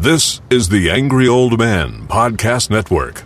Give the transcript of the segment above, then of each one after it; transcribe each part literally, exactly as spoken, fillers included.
This is the Angry Old Man Podcast Network.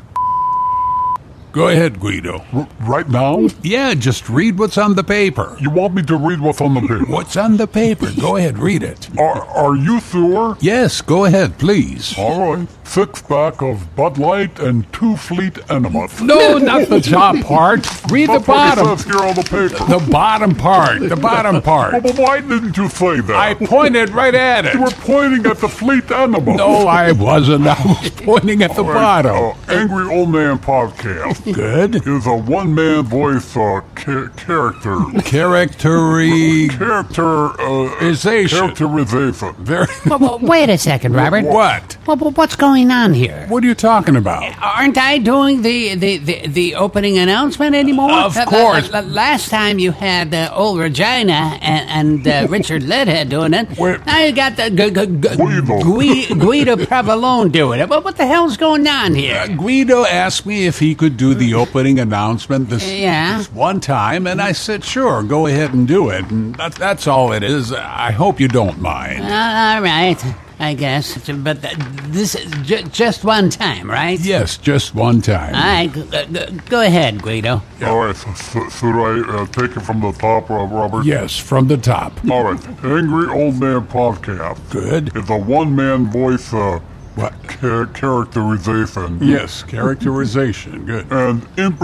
Go ahead, Guido. R- right now? Yeah, just read what's on the paper. You want me to read what's on the paper? What's on the paper? Go ahead, read it. Are, are you sure? Yes, go ahead, please. All right. Six pack of Bud Light and two Fleet Enemas. No, not the top part. Read the That's bottom. what it says here on the paper. The bottom part. The bottom part. Well, why didn't you say that? I pointed right at it. You were pointing at the Fleet Enema. No, I wasn't. I was pointing at the All right, bottom. uh, Angry Old Man Podcast Good. is a one-man voice uh, ca- character. Characteri... Character, uh... Isation. Characterization. Very... Well, well, wait a second, Robert. What? Well, well, what's going on here? What are you talking about? Aren't I doing the, the, the, the opening announcement anymore? Of Uh, course. uh, uh, last time you had uh, old Regina and, and uh, Richard Ledhead doing it. Wait. Now you got the g- g- g- Guido. Gui- Guido Provolone doing it. Well, what the hell's going on here? Guido asked me if he could do the opening announcement this, Yeah. this one time, and I said, sure, go ahead and do it. And that, that's all it is. I hope you don't mind. Uh, all right, I guess. But th- this is j- just one time, right? Yes, just one time. All right, g- g- go ahead, Guido. All right, so, so, should I uh, take it from the top, uh, Robert? Yes, from the top. All right. Angry Old Man Podcast Good. is a one-man voice uh, What? ca- characterization. Yes, characterization. Good. And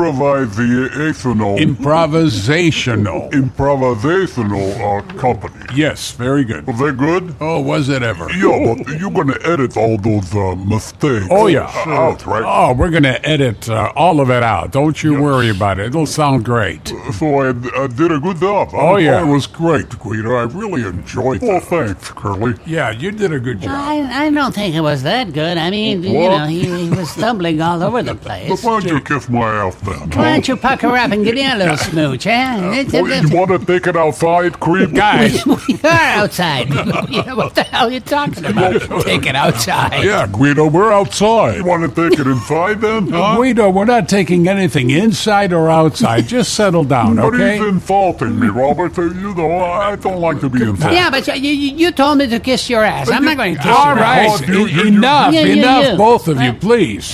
improvisational. Improvisational. improvisational uh, company. Yes, very good. Was that good? Oh, was it ever? Yeah, but you're going to edit all those uh, mistakes Oh, yeah. out, right? Oh, we're going to edit uh, all of it out. Don't you worry about it. It'll sound great. So I, I did a good job. Oh, I, yeah. It was great, Guido. I really enjoyed it. Well, thanks, Curly. Yeah, you did a good job. I, I don't think it was that good. I mean, you What? know, he, he was stumbling all over the But place. why don't you kiss my ass then? Why don't you pucker up and give me a little smooch, huh? Well, you want to take it outside, creep? Guys, We are outside. You know, what the hell are you talking about? Take it outside. yeah, Guido, we're outside. You want to take it inside then, huh? Guido, we're not taking anything inside or outside. Just settle down, But okay? he's insulting me, Robert. Uh, You know, I don't like to be insulted. Yeah, but you, you, you told me to kiss your ass. I'm not going to kiss All your right, ass. Oh, you- you- you- enough, Yeah, yeah, enough, yeah. both of you, please.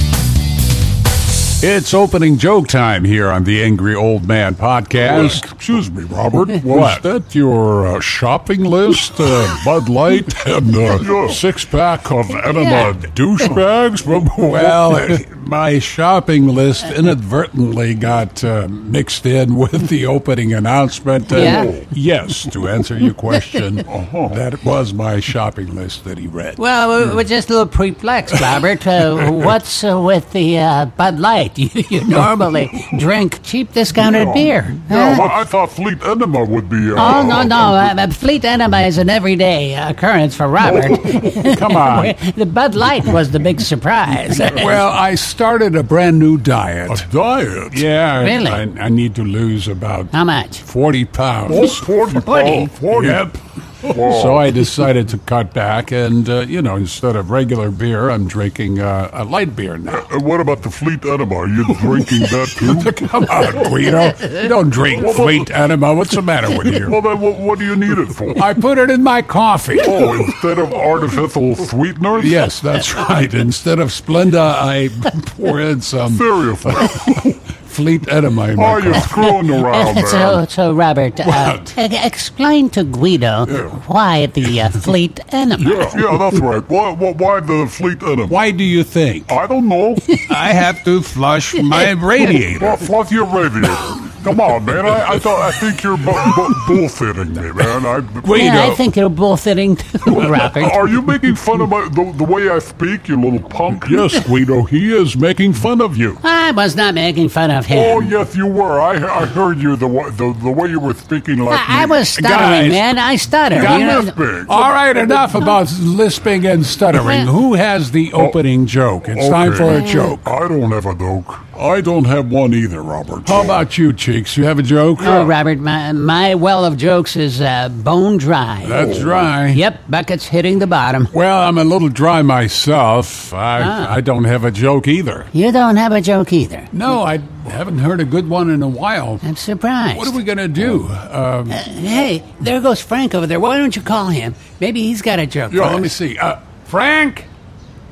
It's opening joke time here on the Angry Old Man Podcast. Excuse me, Robert. Was What? that your uh, shopping list? Uh, Bud Light and uh, six-pack of enema Yeah. douchebags? From Well, my shopping list inadvertently got uh, mixed in with the opening announcement. Uh, Yeah. Yes, to answer your question, that was my shopping list that he read. Well, we're, we're just a little perplexed, Robert. Uh, what's uh, with the uh, Bud Light? You, you normally drink cheap discounted beer. Yeah, huh? well, I thought Fleet Enema would be. Uh, Oh, no, no. Uh, Fleet Enema is an everyday occurrence for Robert. Come on. The Bud Light was the big surprise. Well, I started a brand new diet. A diet? Yeah, Really? I, I need to lose about How much? forty pounds. Oh, forty. Forty? Oh, forty. Yep. Wow. So I decided to cut back, and uh, you know, instead of regular beer, I'm drinking uh, a light beer now. And what about the Fleet Enema? Are you drinking that too? Come on, Guido, you don't drink Fleet Enema. What's the matter with you? Well, then what, what do you need it for? I put it in my coffee. Oh, instead of artificial sweeteners? Yes, that's right. Instead of Splenda, I pour in some Seriously. Fleet Enema in my Are you coffee. screwing around, man? so, so, Robert, uh, What? e- explain to Guido why the uh, Fleet Enema. Yeah, yeah, that's right. Why, why, why the Fleet Enema? Why do you think? I don't know. I have to flush my radiator. Well, fluff your radiator. Come on, man. I, I thought I think you're bu- bu- bullshitting me, man. I, Guido. Yeah, I think you're bullfitting too, Robert. Are you making fun of my, the, the way I speak, you little punk? Yes, Guido, he is making fun of you. I was not making fun of him. Oh, yes, you were. I, I heard you the, wa- the the way you were speaking like I, I me. was stuttering, Guys. man. I stutter. Got you know? this big. All right, enough about lisping and stuttering. Who has the opening joke? It's time Okay. for a joke. I don't have a joke. I don't have one either, Robert. How about you, Cheeks? You have a joke? Oh, Robert, my, my well of jokes is uh, bone dry. That's dry. Yep, buckets hitting the bottom. Well, I'm a little dry myself. I Ah. I don't have a joke either. You don't have a joke either. No, I haven't heard a good one in a while. I'm surprised. What are we gonna do? Um, Hey, there goes Frank over there. Why don't you call him? Maybe he's got a joke. Yeah. for let me us. see. Uh, Frank,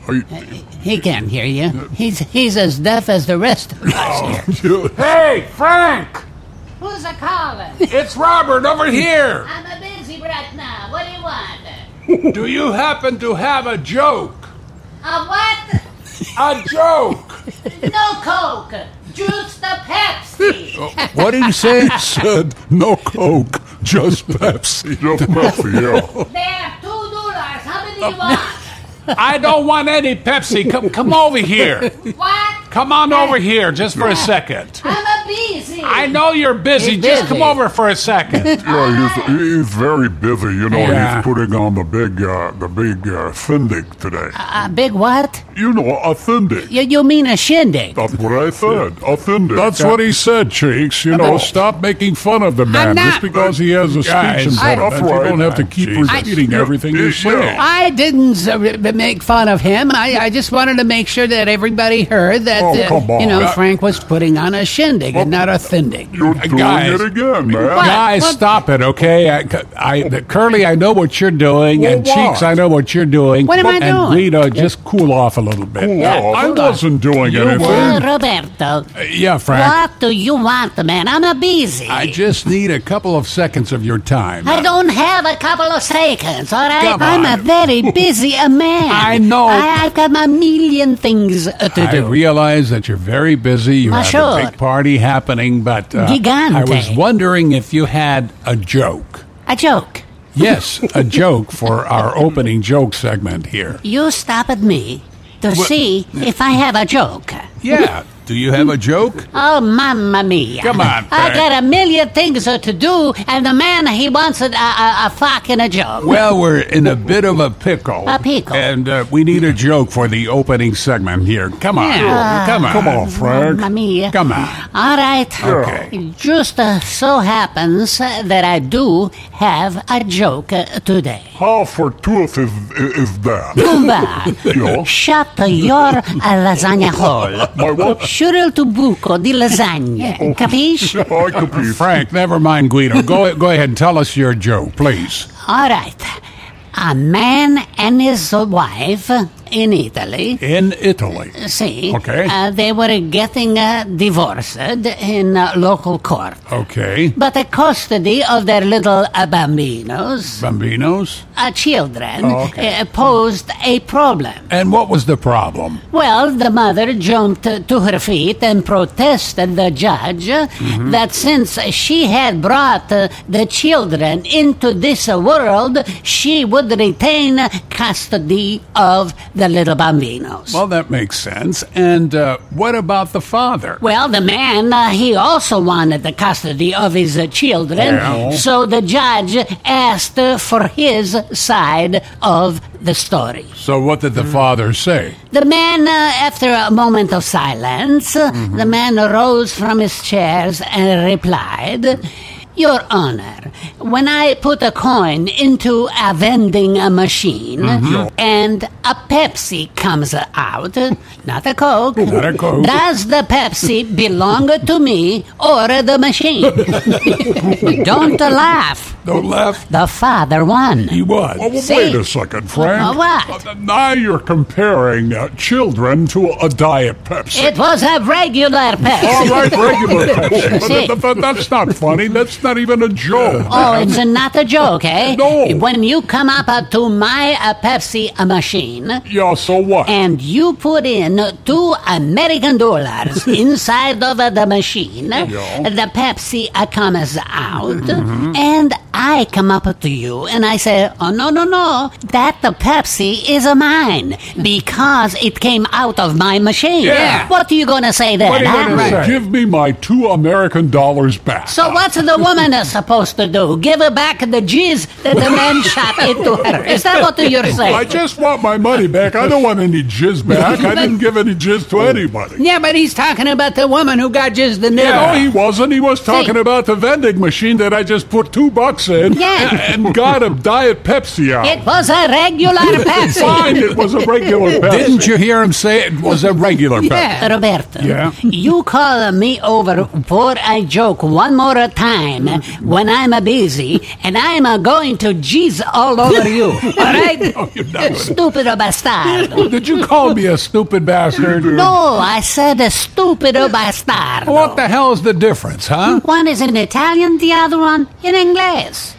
Are you, He can't hear you. He's he's as deaf as the rest of us here. you- Hey, Frank! Who's a calling? It's Robert over here. I'm a busy right now. What do you want? Do you happen to have a joke? A what? A joke! No Coke. Juice the Pepsi. What did you say? said no Coke, just Pepsi. Just Pepsi, yeah. There, two dollars. How many you want? I don't want any Pepsi. Come, come over here. What? Come on over here just for a second. I'm a busy. I know you're busy. He's Just busy. come over for a second. Yeah, he's, he's very busy. You know, Yeah. he's putting on the big, uh, the big uh, Fyndig today. A big what? You know, a Fyndig. You, you mean a shindig? That's what I said. A Fyndig. That's Yeah. what he said, Cheeks. You know, stop making fun of the man not- just because he has a Guys, impediment. that's You right. don't have to keep Jesus. repeating I- everything you say. Yeah. I didn't uh, re- make fun of him. I, I just wanted to make sure that everybody heard that, Oh, uh, come on. you know, Uh, Frank was putting on a shindig and not a thindig. You're doing Guys. it again, man. What? Guys, What? stop it, okay? I, I, Curly, I know what you're doing, Well, and what? Cheeks, I know what you're doing. What am I and doing? Guido, just cool off a little bit. Cool Yeah, off. I hold on. wasn't doing You anything. were. Uh, Roberto, Uh, yeah, Frank. what do you want, man? I'm a busy. I just need a couple of seconds of your time. I don't have a couple of seconds, all right? Come I'm on. a very busy uh, man. I know. I, I've got a million things uh, to I do. realize that you're very busy. You Ma have sure. a big party happening, but uh, Gigante. I was wondering if you had a joke. A joke. Yes, a joke for our opening joke segment here. You stop at me to see if I have a joke. Yeah. Do you have a joke? Oh, mamma mia. Come on, I Frank. got a million things uh, to do, and the man, he wants a, a, a fucking a joke. Well, we're in a bit of a pickle. A pickle. And uh, we need a joke for the opening segment here. Come on. Yeah. Come on. Come on, Frank. Mamma mia. Come on. All right. Okay. It just uh, so happens uh, that I do have a joke uh, today. How fortuitous is, is that? Pumba, Yeah. shut your uh, lasagna hole. My what? Shurel tu buco di lasagna. Capisci? I compete. Frank, never mind Guido. Go, go ahead and tell us your joke, please. All right. A man and his wife in Italy. In Italy. See, Okay. uh, they were getting uh, divorced in uh, local court. Okay. But the custody of their little uh, bambinos, Bambinos. uh, children, Oh, okay. uh, posed a problem. And what was the problem? Well, the mother jumped uh, to her feet and protested the judge uh, Mm-hmm. that since she had brought uh, the children into this uh, world, she would retain custody of the little bambinos. Well, that makes sense. And uh, what about the father? Well, the man, uh, he also wanted the custody of his uh, children, Yeah. so the judge asked uh, for his side of the story. So what did the father say? The man, uh, after a moment of silence, uh, the man arose from his chairs and replied, Your Honor, when I put a coin into a vending uh, machine and a Pepsi comes out, not a Coke, Not a Coke. does the Pepsi belong to me or the machine? Don't laugh. Don't laugh. The father won. He was. Oh, well, See? wait a second, Frank. Uh, what? Uh, now you're comparing uh, children to a Diet Pepsi. It was a regular Pepsi. All right, regular Pepsi. See? But, but that's not funny. That's not even a joke. Oh, it's not a joke, eh? No. When you come up uh, to my uh, Pepsi uh, machine Yeah, so what? and you put in two American dollars inside of uh, the machine, the Pepsi uh, comes out, and I come up to you and I say, oh, no, no, no, that the Pepsi is uh, mine because it came out of my machine. Yeah. What are you going to say then? What are you huh? gonna say? Give me my two American dollars back. So what's the woman uh, supposed to do? Give her back the jizz that the man shot into her. Is that what you're saying? I just want my money back. I don't want any jizz back. I didn't give any jizz to anybody. Yeah, but he's talking about the woman who got jizzed in there. No, he wasn't. He was talking See. about the vending machine that I just put two bucks in Yeah. and got a Diet Pepsi out. It was a regular Pepsi. Fine, it was a regular Pepsi. Didn't you hear him say it was a regular Pepsi? Yeah. Roberto, Yeah? you call me over for a joke one more time, time when I'm a busy and I'm uh, going to jizz all over you. All right? No, you're not. Stupido bastardo. Did you call me a stupid bastard? No, I said a stupido bastardo. What the hell is the difference, huh? One is in Italian, the other one in English.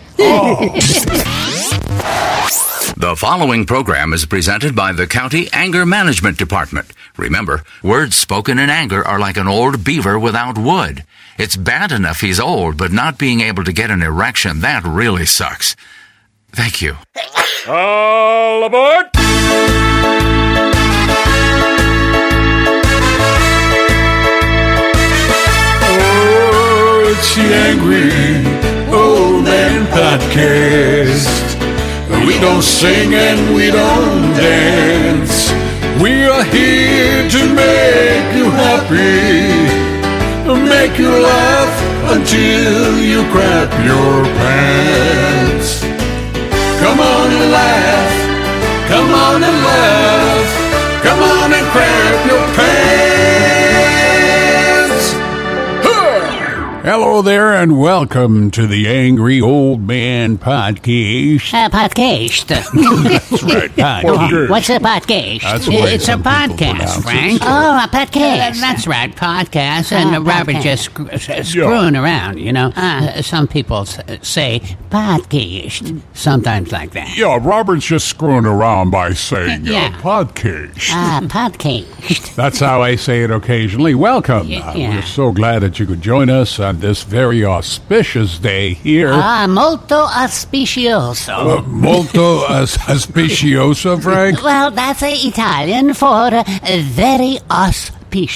The following program is presented by the County Anger Management Department. Remember, words spoken in anger are like an old beaver without wood. It's bad enough he's old, but not being able to get an erection, that really sucks. Thank you. All aboard! Oh, it's the Angry Old Man Podcast. We don't sing and we don't dance. We are here to make you happy, make you laugh until you crap your pants. Come on and laugh, come on and laugh, come on and crap your pants. Hello there and welcome to the Angry Old Man Podcast. Uh, podcast. That's right, podcast. What's a podcast? That's the way It's a some people podcast, pronounce it. Frank. Oh, a podcast. Uh, that's right, podcast. And Ah, uh, Robert podcast. just screw, uh, screwing around, you know. Uh, some people s- say podcast, sometimes like that. Yeah, Robert's just screwing around by saying Yeah. uh, podcast. Ah, podcast. That's how I say it occasionally. Welcome. Yeah. Uh, we're so glad that you could join us on this very auspicious day here. Ah, molto auspicioso. Uh, molto as- auspicioso, Frank. Well, that's uh, Italian for uh, very auspicious.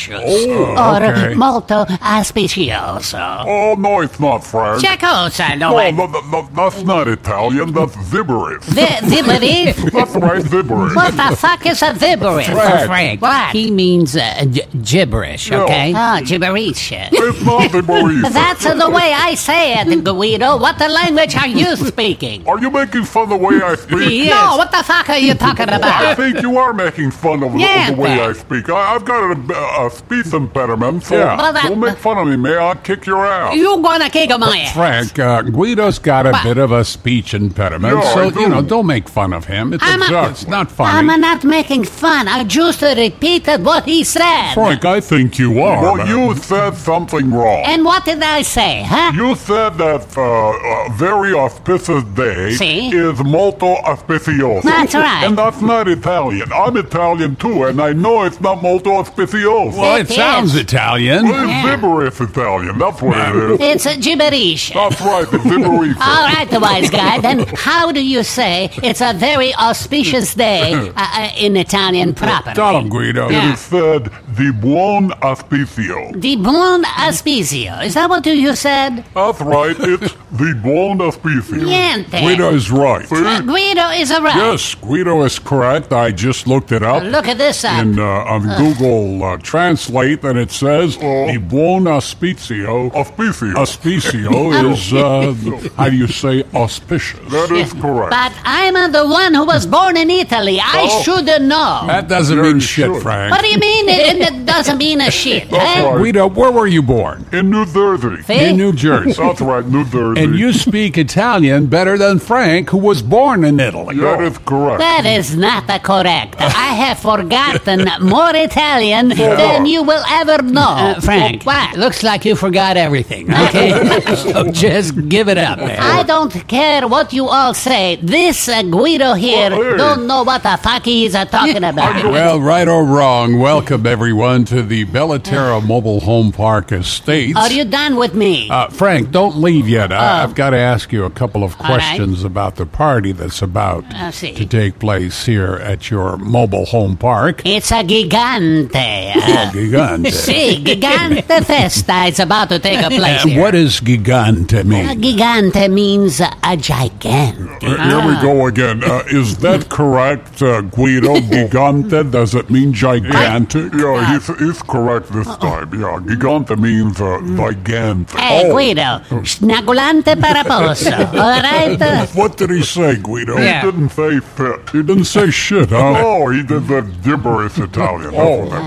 Oh, or okay. molto auspicioso. Oh, no, it's not, Frank. Cosa, no No, way. no, no, no, that's not Italian. That's gibberish. Vi- Vibberish? That's right, gibberish. What the fuck is a vibberish? Frank. Frank, What? he means uh, g- gibberish, Yeah. okay? Oh, gibberish. It's not gibberish. That's uh, the way I say it, Guido. What language are you speaking? Are you making fun of the way I speak? No, what the fuck are you talking I about? think you are making fun of, Yeah, of the way Frank. I speak. I, I've got a, a speech impediment, so Yeah. Well, that- don't make fun of me, may I kick your ass? You gonna kick my ass. Frank, uh, Guido's got a What? bit of a speech impediment, Yeah, so, I do. you know, don't make fun of him. It's, I'm a, a- it's not funny. I'm not making fun. I just repeated what he said. Frank, I think you are. Well, man. you said something wrong. And what did I say, huh? You said that uh, uh, very auspicious day Si. is molto auspicioso. That's right. And that's not Italian. I'm Italian too, and I know it's not molto auspicioso. Well, it It sounds is. Italian. Well, it's gibberish Italian, that's what it is. It's a gibberish. That's right, it's gibberish. All right, the wise guy. Then how do you say it's a very auspicious day uh, uh, in Italian proper? Tell him, Guido. It Yeah. is said the buon auspicio. Di buon auspicio. Is that what you said? That's right, it's the buon auspicio. Niente. Guido is right. Uh, Guido is right. Yes, Guido is correct. I just looked it up. Look at this up. In, uh, on Google uh, Translate, and it says the buon auspicio. Auspicio. Auspicio is, uh, how do you say auspicious? That is correct. But I'm uh, the one who was born in Italy. I Oh. should know. That doesn't Yeah, mean you shit, should. Frank. What do you mean it, it doesn't mean a shit? That's huh? right. Guido, where were you born? In New Jersey. See? In New Jersey. That's right, New Jersey. And you speak Italian better than Frank, who was born in Italy. That is correct. That is not uh, correct. I have forgotten more Italian than you will ever know. Uh, Frank, What? looks like you forgot everything, okay? So just give it up, man. I don't care what you all say. This uh, Guido here Well, hey. don't know what the fuck he's uh, talking about. Well, right or wrong, welcome everyone to the Bellaterra Mobile Home Park Estates. Are you done with me? Uh, Frank, don't leave yet. I, Oh. I've got to ask you a couple of All right. questions about the party that's about I see. to take place here at your mobile home park. It's a gigante. Uh, Gigante. See, gigante festa is about to take a place And here. what does gigante A mean? gigante means uh, a gigantic. Uh, Here we go again. Uh, is that correct, uh, Guido? Gigante, does it mean gigantic? Yeah, he's, he's correct this time. Yeah, gigante means uh, gigantic. Hey, Guido, snagulante paraposo. All right? Uh, What did he say, Guido? He Yeah. didn't say fit. He didn't say shit, huh? Oh, he did that gibberish Italian. That's what that was. Well,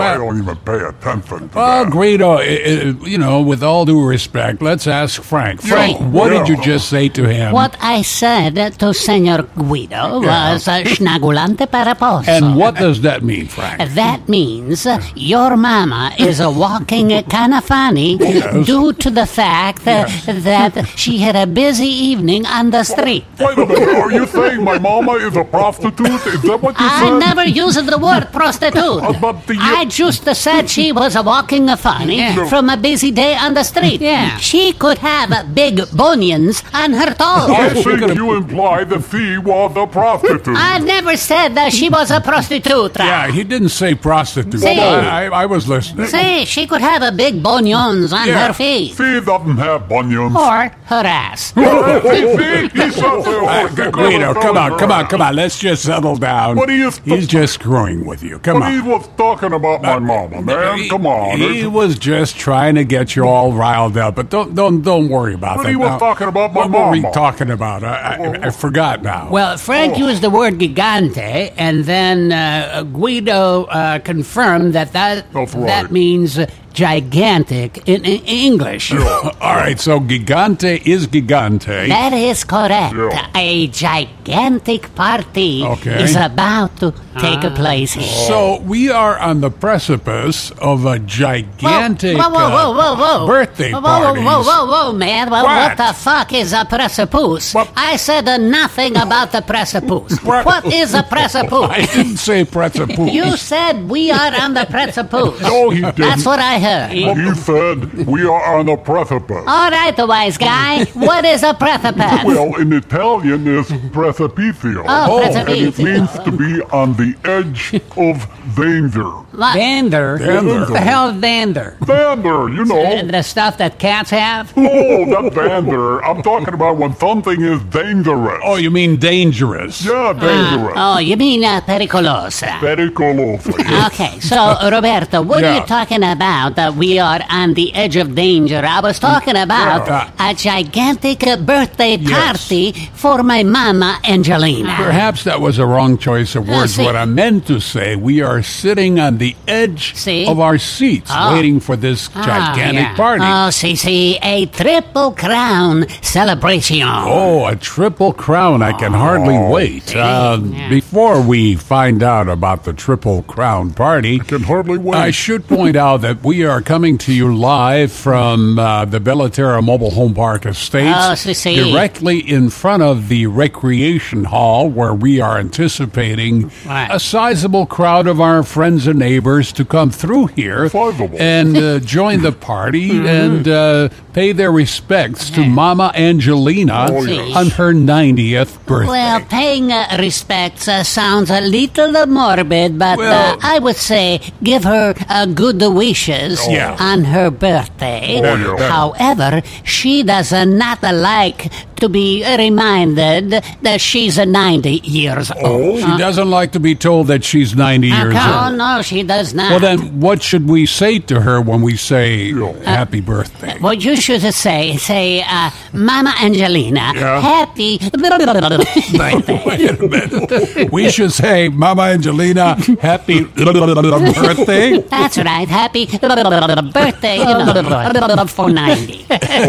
I don't even pay attention to Well, that. Guido, i- i- you know, with all due respect, let's ask Frank. Frank, Yeah, what yeah. did you just say to him? What I said to Senor Guido was uh, snagulante para poso. And what does that mean, Frank? That means uh, your mama is a walking kind of funny due to the fact uh, that she had a busy evening on the street. Wait a minute, are you saying my mama is a prostitute? Is that what you I said? never used the word prostitute. Uh, but the- I just said she was a walking funny Yeah. from a busy day on the street. Yeah. She could have uh, big bunions on her I toes. think you imply that she was a prostitute. I never said that she was a prostitute. Yeah, he didn't say prostitute. See. I, I, I was listening. See, she could have a big bunions on Yeah. her feet. She doesn't have bunions. Or her ass. See, see, he said Uh, that. Guido, come on, come on, come on. Let's just settle down. What are you st- He's just screwing with you. Come But he on. was talking about my mama, man. Come on. He was just trying to get you all riled up, but don't don't don't worry about But that. he was Now, talking about my what were we mama. talking about? I, I, I forgot now. Well, Frank used the word gigante, and then uh, Guido uh, confirmed that that, That's right. that means uh, gigantic in, in English. all right, so gigante is gigante. That is correct. Yeah. A gigantic party Okay. is about to take place here. So we are on the precipice of a gigantic whoa, whoa, whoa, whoa, whoa. uh, birthday whoa, party. Whoa, whoa, whoa, whoa, man. Well, What? what the fuck is a precipice? What? I said uh, nothing about the precipice. What? What is a I precipice? didn't say precipice. You said we are on the precipice. No, he didn't. That's what I heard. He said we are on a precipice. All right, the wise guy. What is a precipice? Well, in Italian, it's precipicio. Oh, And it precipicio. means to be on the edge of danger. What? Vander? Vander. What the hell is Vander? Vander, you know. The stuff that cats have? Oh, that Vander. I'm talking about when something is dangerous. Oh, you mean dangerous? Yeah, dangerous. Oh, you mean uh, pericolosa. Pericoloso. yes. Okay, so Roberto, what are Yeah. you talking about that we are on the edge of danger? I was talking about Yeah. a gigantic uh, birthday Yes. party for my mama Angelina. Perhaps that was a wrong choice of words. see. What I meant to say, we are sitting on the edge See? of our seats Oh. waiting for this gigantic yeah. party. Oh, see, see, a triple crown celebration. Oh, a triple crown. I can hardly wait. Uh, Before we find out about the triple crown party, Can hardly wait. I should point out that we are coming to you live from uh, the Bellaterra Mobile Home Park Estates, Oh, see, see. directly in front of the recreation hall, where we are anticipating Right. a sizable crowd of our friends and neighbors to come through here Sizable. and uh, join the party and uh, pay their respects to Mama Angelina Oh, yes. on her ninetieth birthday. Well, paying uh, respects uh, sounds a little uh, morbid, but Well- uh, I would say give her uh, good wishes Yeah. on her birthday. Oh, yeah. However, she does uh, not like to be reminded that she's uh, ninety years old. She doesn't like to be told that she's ninety years Oh, old. no, she does not. Well, then, what should we say to her when we say happy birthday? Well, you should say, say, uh, Mama Angelina, Yeah. happy birthday. Wait a minute. We should say, Mama Angelina, happy birthday. That's right, happy birthday, you know, for ninety.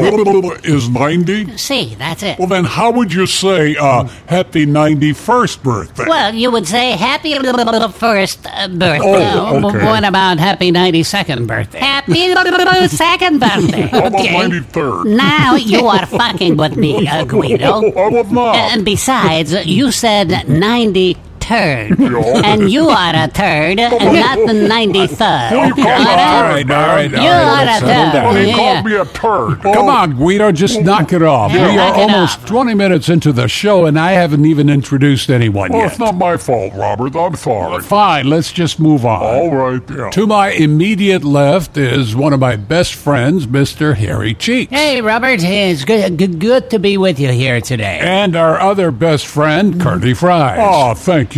Is ninety? See, that's it. Well, then how would you say uh, happy ninety-first birthday? Well, you would say happy first uh, birthday. Oh, okay. What about happy ninety-second birthday? Happy second birthday. How about Okay. ninety-third? Now you are fucking with me, uh, Guido. I was not. And besides, you said ninety turd, Yeah. and you are a turd, and not the ninety-third. Well, you call me a All turd, right, all right, all You right. are let's a settle turd. down. Well, he Yeah. called me a turd. Come on, Guido, just knock it off. Yeah, we knock are it almost off. twenty minutes into the show, and I haven't even introduced anyone Well, yet. it's not my fault, Robert. I'm sorry. Fine, let's just move on. All right, yeah. To my immediate left is one of my best friends, Mister Harry Cheeks. Hey, Robert, it's good, good, good to be with you here today. And our other best friend, Curly Fries. Oh, thank you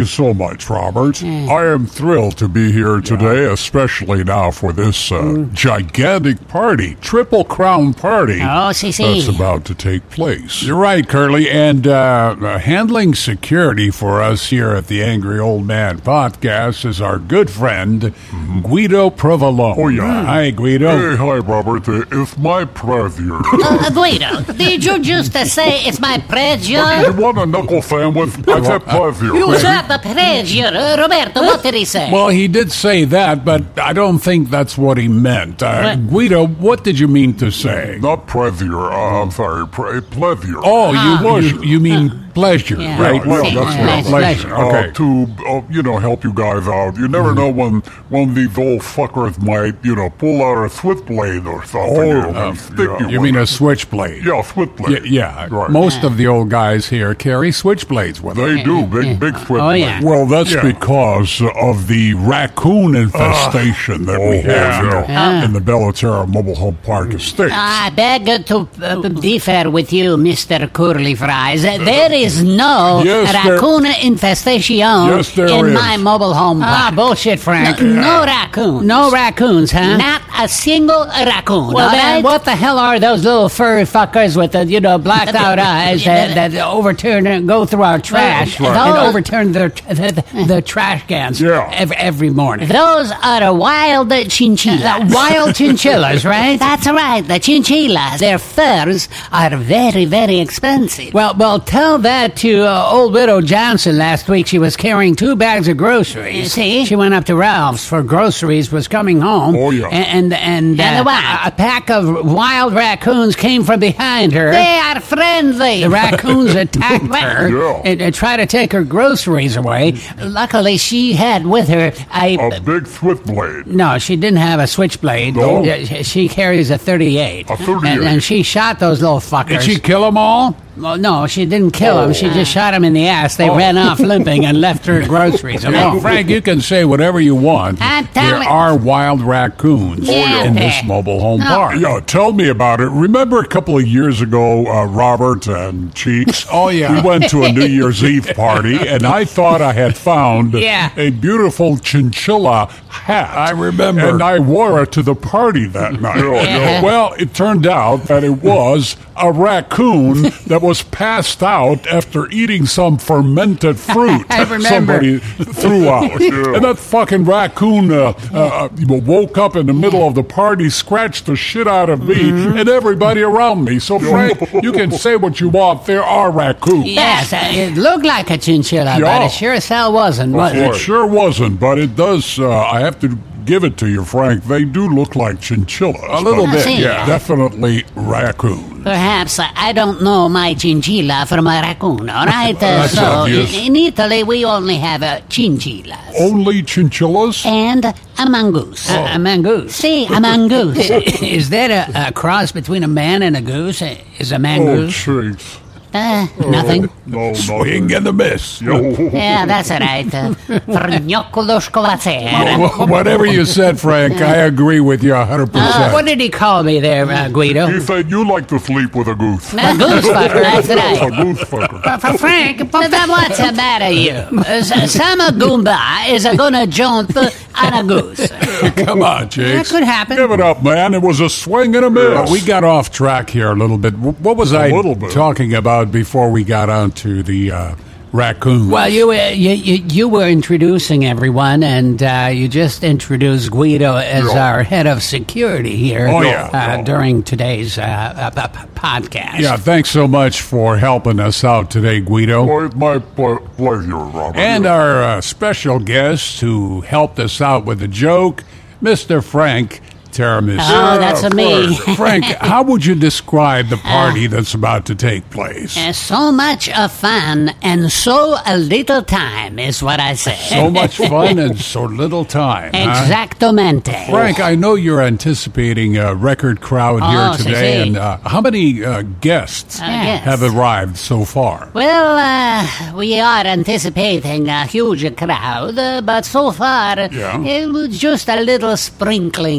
you so much, Robert. I am thrilled to be here today, especially now for this uh, gigantic party, Triple Crown party Oh, si, si. that's about to take place. You're right, Curly. And uh, uh, handling security for us here at the Angry Old Man podcast is our good friend, Guido Provolone. Oh, yeah. Hi, Guido. Hey, hi, Robert. Uh, it's my pleasure. Uh, Guido, did you just uh, say it's my You pleasure? want a knuckle sandwich? I said pleasure. You said the pleasure. Uh, Roberto, what did he say? Well, he did say that, but I don't think that's what he meant. Uh, What? Guido, what did you mean to say? Not pleasure. Uh, I'm sorry. Pre- pleasure. Oh, Ah. you, you you mean pleasure, Yeah. right? Well, See, that's uh, right. nice Pleasure. Uh, Okay. to uh, you know, help you guys out. You never know when when these old fuckers might, you know, pull out a switchblade or something Oh, and uh, stick you. You with mean a it. switchblade? Yeah, Y- switchblade. yeah. Right. Most of the old guys here carry switchblades with them. They do big, big switchblade. Oh, yeah. Well, that's Yeah. because of the raccoon infestation that we oh, have yeah. here in the Bellaterra Mobile Home Park Estate. I beg to uh, differ with you, Mister Curly Fries. There is no Yes, there- raccoon infestation Yes, there in is. my mobile home Ah, park. bullshit, Frank. No, no raccoons. No raccoons, huh? Not a single raccoon. Well, all then, right? what the hell are those little furry fuckers with the, you know, blacked out eyes that, that overturn and go through our trash Right. and Those- overturn the, the, the trash cans Yeah. every, every morning? Those are wild chinchillas. Uh, wild chinchillas, right? That's right, the chinchillas. Their furs are very, very expensive. Well, well, tell that to uh, old widow Johnson last week. She was carrying two bags of groceries. You see? She went up to Ralph's for groceries, was coming home. Oh, yeah. And, and, and, And uh, what? a, a pack of wild raccoons came from behind her. They are friendly. The raccoons attacked her Yeah. and, and tried to take her groceries away. Luckily, she had with her a... A big switchblade. No, she didn't have a switchblade. No? Yeah, she- She carries a thirty-eight. A thirty-eight. And, and she shot those little fuckers. Did she kill them all? Well, no, she didn't kill them. She just shot them in the ass. They ran off limping and left her groceries Well, alone. Frank, you can say whatever you want. I'm There telling- are wild raccoons Yeah. in this mobile home No. park. Yeah, tell me about it. Remember a couple of years ago, uh, Robert and Cheeks? Oh, yeah. We went to a New Year's Eve party, and I thought I had found Yeah. a beautiful chinchilla hat. I remember. And I wore it to the party that night. Yeah. Well, it turned out that it was a raccoon that was passed out after eating some fermented fruit I remember. somebody threw out. And that fucking raccoon uh, uh, woke up in the middle of the party, scratched the shit out of me and everybody around me. So, Frank, you can say what you want. There are raccoons. Yes, uh, it looked like a chinchilla, but Yeah. it sure as hell wasn't, was It it? sure wasn't, but it does. Uh, I have to give it to you, Frank. They do look like chinchillas. A little but bit, see. yeah. Definitely raccoons. Perhaps uh, I don't know my chinchilla from a raccoon, all right? Uh, That's so, obvious. in, in Italy, we only have uh, chinchillas. Only chinchillas? And a mongoose. A, a mongoose. See, a mongoose. Is that a, a cross between a man and a goose? Is a Oh, mongoose? cheeks. Uh, nothing. No, Swing no. and a miss. Yeah, that's all right. Uh, Frgnoccolo scovazzera. Wh- Whatever you said, Frank, I agree with you one hundred Uh, percent. what did he call me there, uh, Guido? He said you like to sleep with a goose. A goose fucker, that's A right. goose fucker. For Frank, But then what's the matter, you? Uh, s- some Goomba is uh, gonna jump uh, on a goose. Come on, that Jakes. could happen. Give it up, man. It was a swing and a miss. We got off track here a little bit. Wh- What was I little bit. talking about before we got onto the uh, raccoons? Well, you, were you, you you were introducing everyone, and uh, you just introduced Guido as Yeah. our head of security here Oh, yeah. uh, during today's uh, uh, p- p- podcast. yeah, thanks so much for helping us out today, Guido. Oh, it's my ple- pleasure, Robert. And our uh, special guest who helped us out with the joke, Mister Frank Tiramisu. Oh, that's a me. Frank, how would you describe the party that's about to take place? Uh, so much of fun and so a little time is what I say. So much fun and so little time. huh? Exactamente. Frank, I know you're anticipating a record crowd Oh, here si, today, si. and uh, how many uh, guests Uh, yes. have arrived so far? Well, uh, we are anticipating a huge crowd, uh, but so far Yeah. it was just a little sprinkling uh,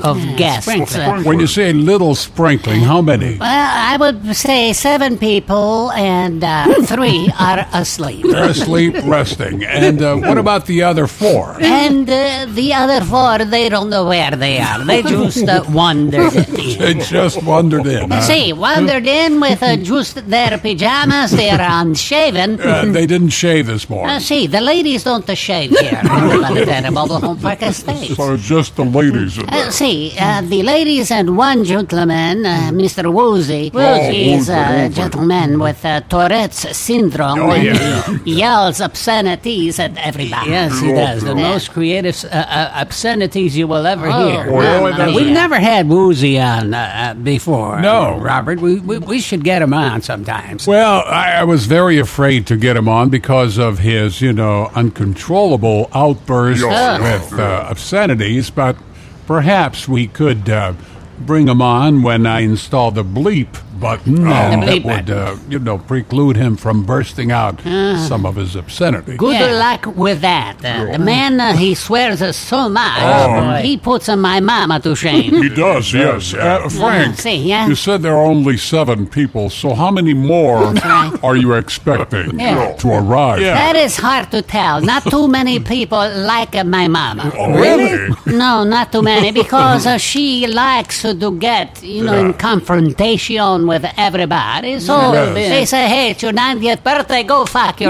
of guests. sprinkling. Uh, When you say little sprinkling, how many? well, I would say seven people, and uh, three are asleep. They're asleep, resting. And uh, what about the other four? And uh, the other four, they don't know where they are. They just uh, wandered in. They just wandered in. huh? See, wandered in with uh, just their pajamas. They are unshaven. Uh, they didn't shave this Uh, morning. see, the ladies don't uh, shave here on the terrible home park estate. So just the ladies in Uh, there. see, uh, the ladies and one gentleman, uh, Mister Woozy, Woozy. is Woozy, a Woozy. gentleman with uh, Tourette's syndrome. Oh, and yeah. he yells obscenities at everybody. Yes, he does. The Yeah. most creative uh, uh, obscenities you will ever Oh, hear. Mamma Uh, mia. we've never had Woozy on uh, uh, before. No. uh, Robert. We, we we should get him on sometimes. Well, I, I was very afraid to get him on because of his, you know, uncontrollable outbursts Yeah. with uh, obscenities, but perhaps we could uh, bring him on when I install the bleep button, and The that bleep would, button. uh, you know, preclude him from bursting out some of his obscenity. Good Yeah. luck with that. Uh, the man, uh, he swears uh, so much. Oh. he puts uh, my mama to shame. He does, yes. Uh, Frank, See, yeah. you said there are only seven people, so how many more right. are you expecting Yeah. to arrive? Yeah. That is hard to tell. Not too many people like uh, my mama. Oh, really? No, not too many, because uh, she likes uh, to get, you know, in confrontation with everybody. So Yes. they say, hey, it's your ninetieth birthday, go fuck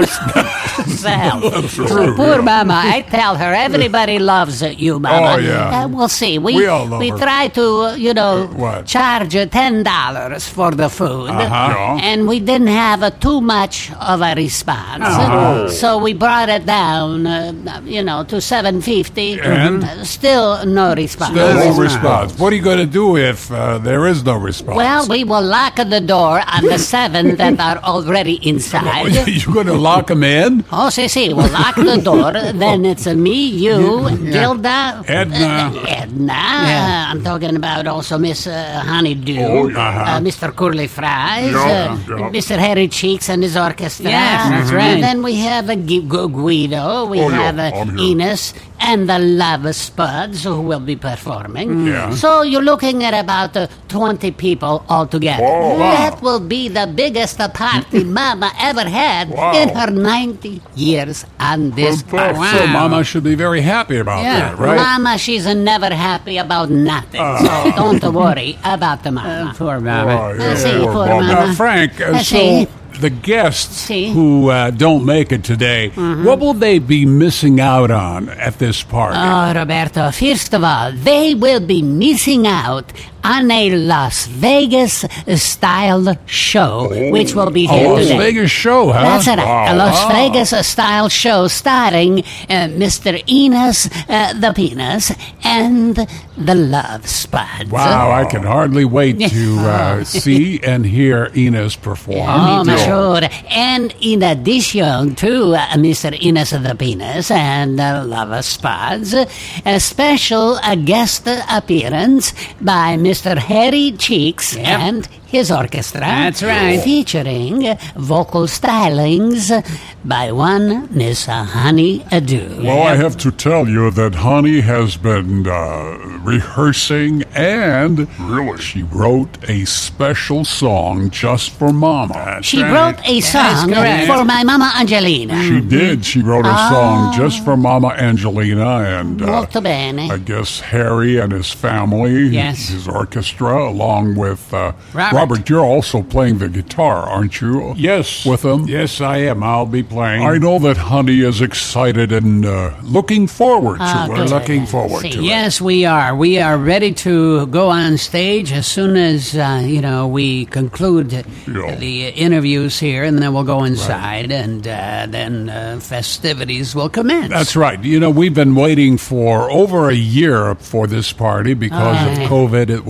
yourself. true, Poor yeah. mama, I tell her, everybody loves uh, you, mama. Oh, yeah. Uh, we'll see. We, We all love we her. try to, uh, you know, what? charge uh, ten dollars for the food. Uh-huh. And we didn't have uh, too much of a response. Uh-huh. So we brought it down, uh, you know, to seven fifty. And? Uh, still no response. Still no response. What are you going to do if uh, there is no response? Well, we will lock the door on the seven that are already inside. You're going to lock him in? Oh, see, see, we'll lock the door. Then it's uh, me, you, Gilda, Edna. uh, Edna. Uh, I'm talking about also Miss uh, Honeydew, Oh, yeah. uh, Mister Curly Fries, Yeah, uh, yeah. Mister Harry Cheeks and his orchestra. Yes, that's right. And then we have uh, Gu- Gu- Guido, we Oh, yeah, have uh, I'm here. Ines, and the Love Spuds who will be performing. Yeah. So you're looking at about uh, twenty people altogether. Wow. That will be the biggest uh, party Mama ever had Wow. in her ninety years on this Fantastic. earth. So Mama should be very happy about Yeah. that, right? Mama, she's uh, never happy about nothing. so don't worry about the Mama. Uh, poor Mama. Right, yeah, Uh, see, poor poor Mama. Mama. Now, Frank, uh, Uh, so see. the guests See. who uh, don't make it today, what will they be missing out on at this party? Oh, Roberto, first of all, they will be missing out on a Las Vegas style show, which will be a here Las today. Vegas show, huh? That's right. A Las Wow. Vegas style show starring uh, Mister Enos uh, the Penis and the Love Spuds. Wow, I can hardly wait to uh, see and hear Enos perform. Oh, Me too. sure. And in addition to uh, Mister Enos the Penis and uh, Love Spuds, a special uh, guest appearance by Mister Harry Cheeks Yep. and his orchestra. That's right. Featuring vocal stylings by one Miss Honey Adu. Well, I have to tell you that Honey has been uh, rehearsing, and really, she wrote a special song just for Mama. She wrote a song correct. for my Mama Angelina. She did. She wrote a song just for Mama Angelina, and uh, Molto bene. I guess Harry and his family, Yes. his orchestra, along with uh, Robert. Robert. You're also playing the guitar, aren't you? Yes. with them. Yes, I am. I'll be playing. I know that Honey is excited and uh, looking forward to Ah, it. good. looking forward See. to it. Yes, we are. We are ready to go on stage as soon as uh, you know we conclude Yeah. the interviews here, and then we'll go inside, and uh, then uh, festivities will commence. That's right. You know, we've been waiting for over a year for this party because Aye. of COVID. It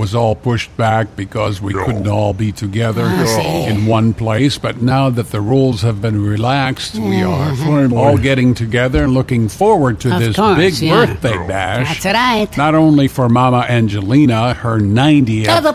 was all pushed back because we couldn't all be together see. in one place. But now that the rules have been relaxed, we are Finally. all getting together and looking forward to Of this course, big yeah. birthday bash. That's right. Not only for Mama Angelina, her ninetieth. What's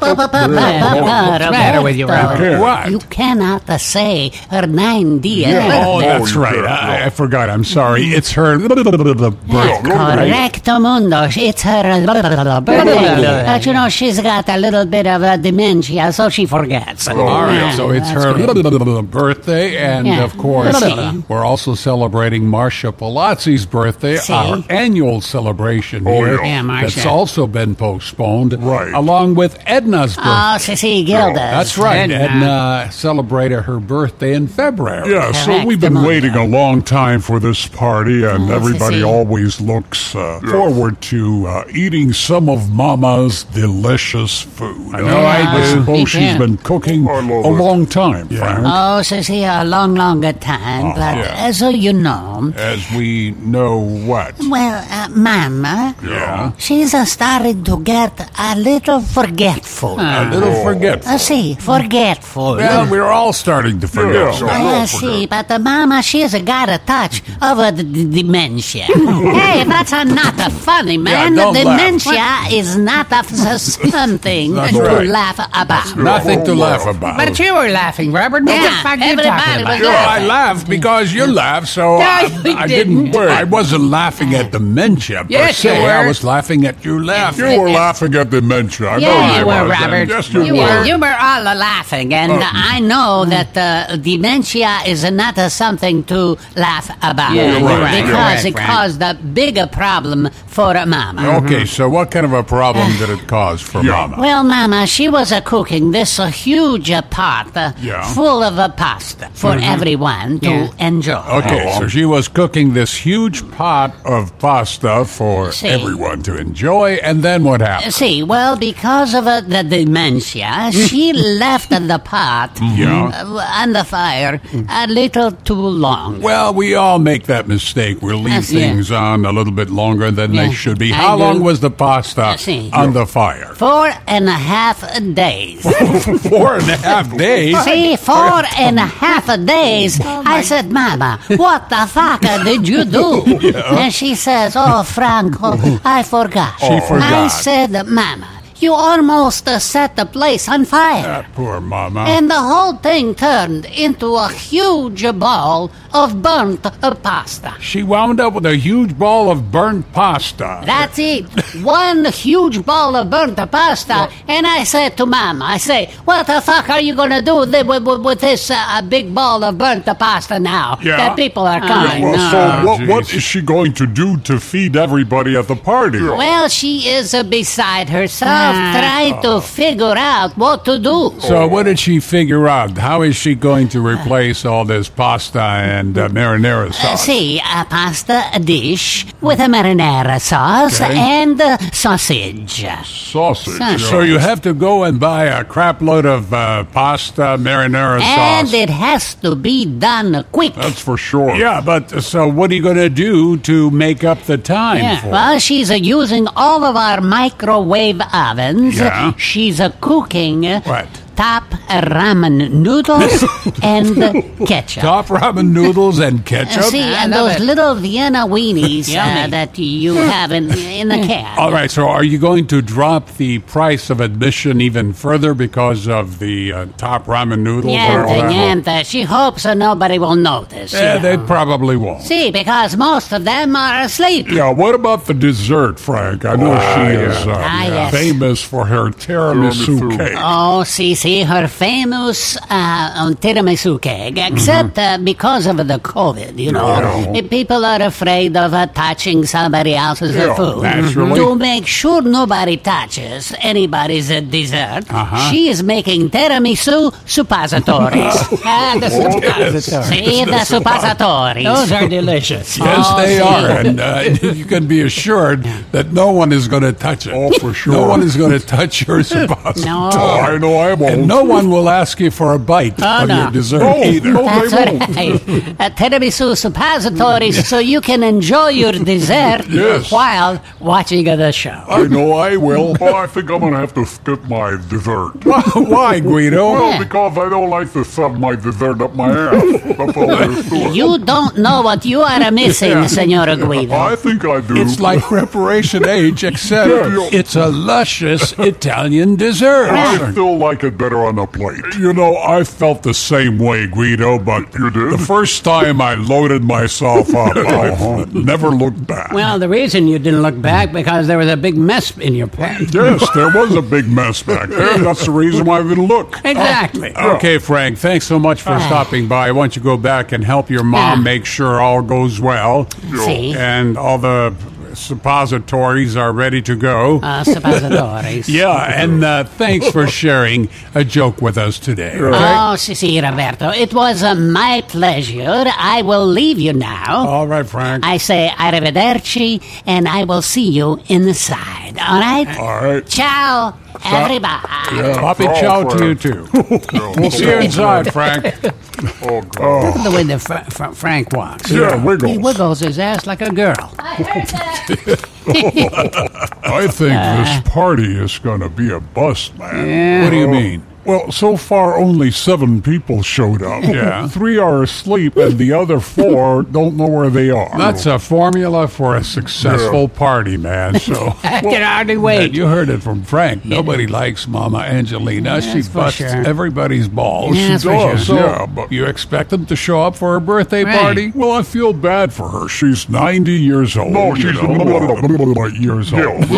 the matter with you, Robert? What? You cannot uh, say her ninetieth Oh, birthday. that's you right. can't, I, no. I forgot. I'm sorry. It's her birthday. Correcto mundo. It's her birthday. But you know, she's got a little bit of a dementia, so she forgets. All right, so it's That's her good. birthday, and Yeah. of course, See. we're also celebrating Marcia Palazzi's birthday, See. our annual celebration here. yeah, Marcia. That's also been postponed, Right. along with Edna's birthday. Oh, Sissy Gildas. That's right. Edna. Edna celebrated her birthday in February. Yeah, so Correct, we've been Amanda. waiting a long time for this party, and everybody see. always looks uh, forward to uh, eating some of Mama's delicious food. I know I I do. suppose Me she's too. been cooking I love a it. long time, Frank. Oh, Sissy, a long, long time. But yeah. as you know, As we know what? well, uh, Mama, Yeah. she's uh, started to get a little forgetful. A little forgetful. Uh, see, forgetful. Well, we're all starting to forget. Yeah. so- I see, but the mama, she's got a touch of a d- d- dementia. Hey, that's a not a funny, man. Yeah, don't dementia laugh. is not a, something That's to right. laugh about. Nothing to laugh about. But you were laughing, Robert. What Yeah, the fuck are you everybody talking about? was No, I laughing. laughed because you laughed, so No, I, you I didn't. didn't. I wasn't laughing at dementia per Yes, you se. were. I was laughing at you laughing. You were laughing at dementia. I know Yeah, you you were, was, and Robert. Yes, you, You were. were, you were all laughing, and I know that uh, dementia is not uh, something to laugh about. Yeah, you're right. Because You're it right, Frank. caused a bigger problem for a mama. Okay, so what kind of a problem did it cause for Yeah. Mama? Well, Mama, she was uh, cooking this uh, huge uh, pot uh, Yeah. full of uh, pasta for everyone to Yeah. enjoy. Okay, so she was cooking this huge pot of pasta for See. everyone to enjoy, and then what happened? See, well, because of uh, the dementia, she left the pot Yeah. uh, on the fire a little too long. Well, we all make that mistake. We'll leave Yes, yeah. things on a little bit longer than Yeah, they should be. I How do. long was the pasta I see. on the fire? Four and a half days. Four and a half days. See, four and a half days. I said, Mama, what the fuck did you do? And she says, Oh, Franco, I forgot. She forgot. I said, Mama, you almost uh, set the place on fire. That poor Mama. And the whole thing turned into a huge ball of burnt uh, pasta. She wound up with a huge ball of burnt pasta. That's it. One huge ball of burnt pasta. And I said to Mama, I say, what the fuck are you going to do th- with, with, with this uh, big ball of burnt pasta now Yeah. that people are coming? Well, No. so what, what geez. is she going to do to feed everybody at the party? Well, she is uh, beside herself trying to figure out what to do. So what did she figure out? How is she going to replace all this pasta and uh, marinara Uh, sauce? see, a pasta dish with a marinara sauce Okay. and uh, sausage. Sausage. Son. So you have to go and buy a crap load of uh, pasta, marinara And sauce. it has to be done quick. That's for sure. Yeah, but uh, so what are you going to do to make up the time Yeah, for? well, she's uh, using all of our microwave ovens. Yeah. She's uh, cooking uh, What? top ramen noodles and uh, ketchup. Top ramen noodles and Uh, ketchup? see, I and love those it. little Vienna weenies uh, Yummy. that you have in, in the can. All right, so are you going to drop the price of admission even further because of the uh, top ramen noodles? or all Niente, that? niente. She hopes uh, nobody will notice. you Eh, they know. probably won't. See, because most of them are asleep. Yeah, what about the dessert, Frank? I know she is uh, Ah, yes. famous for her tiramisu, Tiramisu. cake. Oh, see, see, her famous uh, um, tiramisu cake, except uh, because of the COVID, you know. Yeah. Uh, People are afraid of uh, touching somebody else's uh, Yeah, food. naturally. To make sure nobody touches anybody's uh, dessert, Uh-huh. she is making tiramisu suppositories. Ah, the suppositories. See, the suppositories. Those are delicious. Yes, Oh, they see. are, and uh, you can be assured that no one is going to touch it. Oh, for sure. No one is going to touch your suppository. No. Oh, I know I won't. And no one will ask you for a bite Oh, of no. your dessert No, either. no, That's they won't. right. Uh, tiramisu suppositories so you can enjoy your dessert Yes. while watching the show. I know I will. Oh, I think I'm going to have to skip my dessert. Why, Guido? Well, because I don't like to shove my dessert up my ass. That's all there is to it. You don't know what you are missing, Senora Guido. I think I do. It's like preparation age, except Yeah. it's a luscious Italian dessert. I still like it better on the plate. You know, I felt the same way, Guido, but You did? the first time I loaded myself up, I Uh-huh. never looked back. Well, the reason you didn't look back because there was a big mess in your pants. Yes, there was a big mess back there. That's the reason why I didn't look. Exactly. Okay, Frank, thanks so much for stopping by. Why don't you go back and help your mom Ah. make sure all goes well See? and all the suppositories are ready to go. Uh, suppositories. Yeah, and uh, thanks for sharing a joke with us today. Okay? Oh, si, si, Roberto. It was uh, my pleasure. I will leave you now. All right, Frank. I say arrivederci, and I will see you inside. All right? All right. Ciao, everybody. Poppy Oh, chow to you, Frank. too. We'll see you inside, Frank. Oh, God. The way that Fra- Fra- Frank walks. Yeah, He Wiggles. wiggles his ass like a girl. I think this party is going to be a bust, man. What do you mean? Well, so far only seven people showed up. Yeah. Three are asleep, and the other four don't know where they are. That's a formula for a successful party, man. So I can hardly And wait. you heard it from Frank. Nobody likes Mama Angelina. She That's for busts sure. everybody's balls. Yeah, that's she for does. sure. Yeah, but you expect them to show up for her birthday Right. party? Well, I feel bad for her. She's ninety years old. No, you she's know, years old.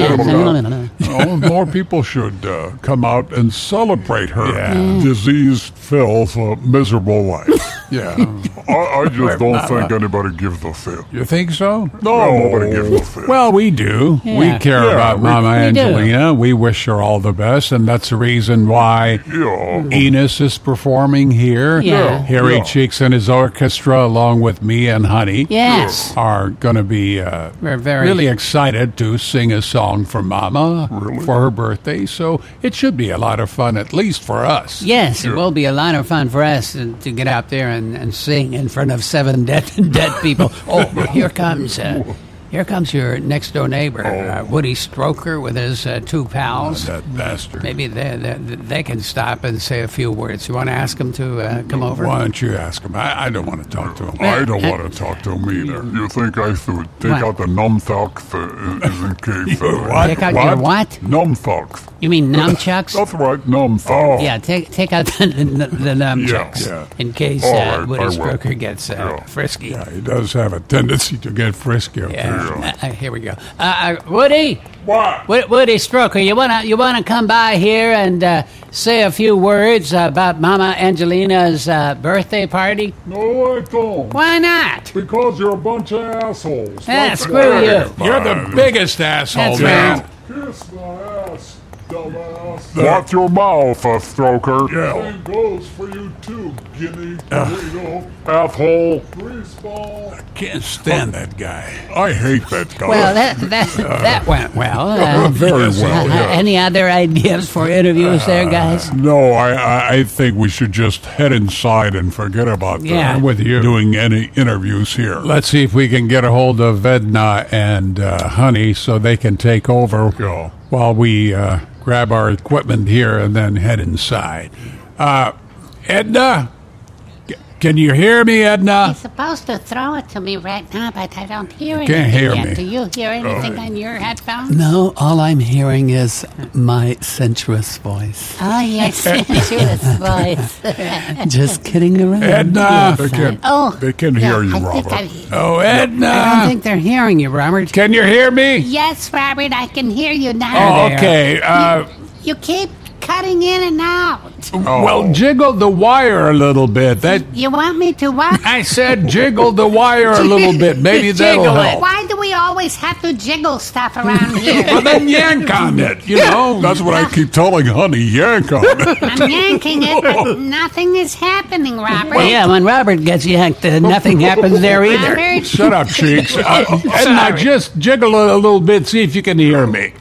Oh, more people should uh, come out and celebrate her Yeah. disease-filled, uh, miserable life. Yeah. I, I just Where don't Mama- think anybody gives a shit. You think so? No, nobody gives a shit. Well, we do. We Yeah. care Yeah, about we- Mama we do. Angelina. We wish her all the best, and that's the reason why Yeah. Enos is performing here. Yeah. Harry Yeah. Cheeks and his orchestra, along with me and Honey, Yes. are going to be uh, We're very- really excited to sing a song for Mama for her birthday. So it should be a lot of fun, at least for us. Yes, it will be a lot of fun for us to, to get out there and, and sing in front of seven dead dead people. Oh, here comes uh, here comes your next door neighbor, uh, Woody Stroker, with his uh, two pals. That bastard. Maybe they, they they can stop and say a few words. You want to ask them to uh, come over? Why don't you ask him? I, I don't want to talk to him. I don't want to talk to him either. You think I should take What? out the numthucks uh, in, in case? Uh, What? Take out your what? Numthucks. You mean nunchucks? That's right, numthucks. Yeah, take take out the, the, the nunchucks Yeah, yeah. in case All uh, right, Woody I will. Stroker gets uh, Yeah. frisky. Yeah, he does have a tendency to get frisky. up Yeah. there. Uh, uh, here we go. Uh, uh, Woody. What? Wo- Woody Stroker, you wanna you wanna come by here and uh, say a few words about Mama Angelina's uh, birthday party? No, I don't. Why not? Because you're a bunch of assholes. Ah, That's screw why. you. You're the biggest asshole, That's man. right. Kiss my ass, dumbass. Watch your mouth, uh, Stroker. Yeah. Same goes for you too, Guinea. Guido. Asshole. Greaseball. Can't stand that guy. I hate that guy. Well, that that that went well. Uh, Very well, uh, yeah. Any other ideas for interviews there, guys? No, I, I, I think we should just head inside and forget about Yeah. uh, With you. doing any interviews here. Let's see if we can get a hold of Edna and uh, Honey so they can take over Yeah. while we uh, grab our equipment here and then head inside. Uh, Edna? C- Can you hear me, Edna? You're supposed to throw it to me right now, but I don't hear Can't anything hear yet. me. Do you hear anything on your headphones? No, all I'm hearing is my sensuous voice. Oh, yes, sensuous voice. Just kidding around. Edna? They can, Oh, they can yeah, hear you, I think Robert. I- Oh, I don't Edna? think they're hearing you, Robert. Can you hear me? Yes, Robert, I can hear you now. Oh, there. okay. Uh, You keep cutting in and out. Well, jiggle the wire a little bit. That You want me to what? I said jiggle the wire a little bit. Maybe that'll Jiggle it. help. Why do we always have to jiggle stuff around here? Well, then yank on it, you know. That's what I keep telling Honey, yank on it. I'm yanking it, but nothing is happening, Robert. Well, yeah, when Robert gets yanked, uh, nothing happens there either. Robert, Shut up, Cheeks. Uh, Edna, just jiggle it a little bit. See if you can hear me.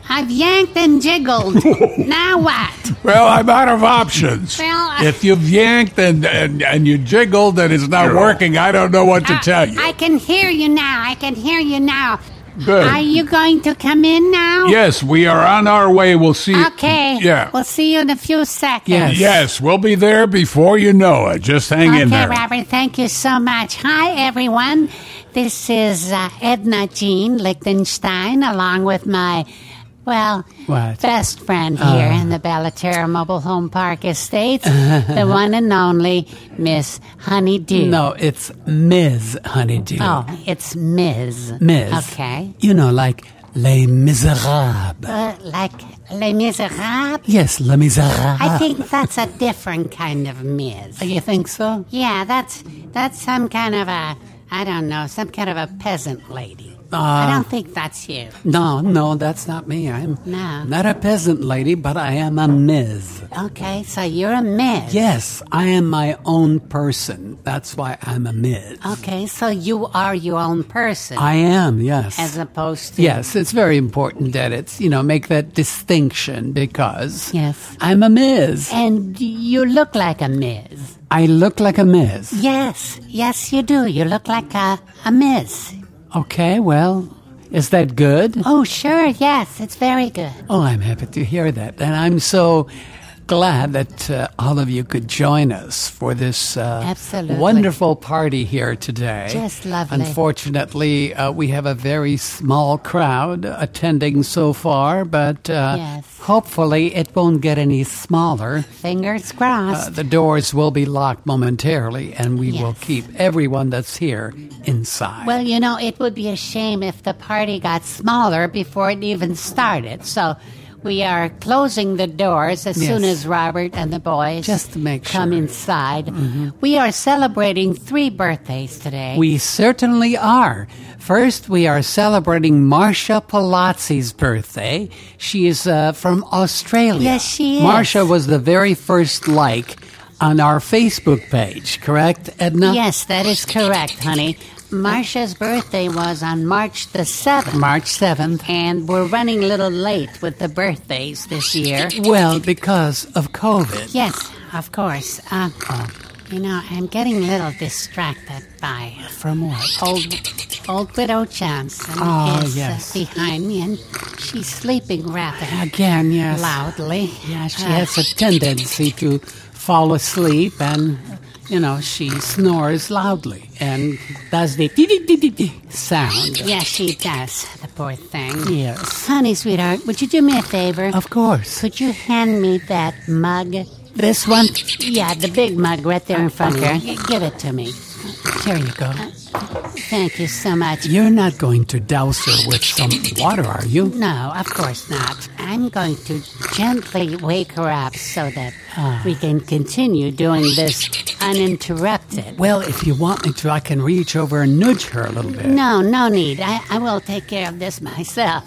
I've yanked and jiggled. Now what? Well, I'm out of options. Well, I- if you've yanked and, and, and you jiggled and it's not working, I don't know what to Uh, tell you. I can hear you now. I can hear you now. Good. Are you going to come in now? Yes, we are on our way. We'll see you. Okay. Yeah. We'll see you in a few seconds. Yes. Yes, we'll be there before you know it. Just hang in Okay, there. Robert, thank you so much. Hi, everyone. This is uh, Edna Jean Lichtenstein, along with my, well, What? best friend here in the Bellaterra Mobile Home Park Estates, the one and only Miss Honeydew. No, it's Miz Honeydew. Oh, it's Miz Miz. Okay. You know, like Les Miserables. Uh, like Les Miserables? Yes, Les Miserables. I think that's a different kind of Miz. You think so? Yeah, that's that's some kind of a, I don't know, some kind of a peasant lady. Uh, I don't think that's you. No, no, that's not me. I'm No. not a peasant lady, but I am a Miz. Okay, so you're a Miz. Yes, I am my own person. That's why I'm a Miz. Okay, so you are your own person. I am, yes. as opposed to... Yes, it's very important that it's, you know, make that distinction because Yes. I'm a Miz. And you look like a Miz. I look like a Miz. Yes, yes you do. You look like a, a Miz. Okay, well, is that good? Oh, sure, yes, it's very good. Oh, I'm happy to hear that. And I'm so glad that uh, all of you could join us for this uh, Absolutely. wonderful party here today. Just lovely. Unfortunately, uh, we have a very small crowd attending so far, but uh, Yes. hopefully it won't get any smaller. Fingers Uh, crossed. the doors will be locked momentarily, and we will Yes. keep everyone that's here inside. Well, you know, it would be a shame if the party got smaller before it even started. So we are closing the doors as Yes. soon as Robert and the boys Just to make come sure. inside. We are celebrating three birthdays today. We certainly are. First, we are celebrating Marcia Palazzi's birthday. She is uh, from Australia. Yes, she is. Marcia was the very first like on our Facebook page, correct, Edna? Yes, that is correct, honey. Marcia's birthday was on March the seventh. March seventh. And we're running a little late with the birthdays this year. Well, because of COVID. Yes, of course. Uh, you know, I'm getting a little distracted by From what? old old widow Johnson Oh, is yes. uh, behind me, and she's sleeping rather Again, yes. loudly. Yeah, she Uh, has a tendency to fall asleep and, you know, she snores loudly and does the dee-dee-dee-dee-dee sound. Yeah, she does, the poor thing. Yes. Honey, sweetheart, would you do me a favor? Of course. Could you hand me that mug? This one? Yeah, the big mug right there in front Okay. of you. G- Give it to me. Here you go. Thank you so much. You're not going to douse her with some water, are you? No, of course not. I'm going to gently wake her up so that we can continue doing this uninterrupted. Well, if you want me to, I can reach over and nudge her a little bit. No, no need. I, I will take care of this myself.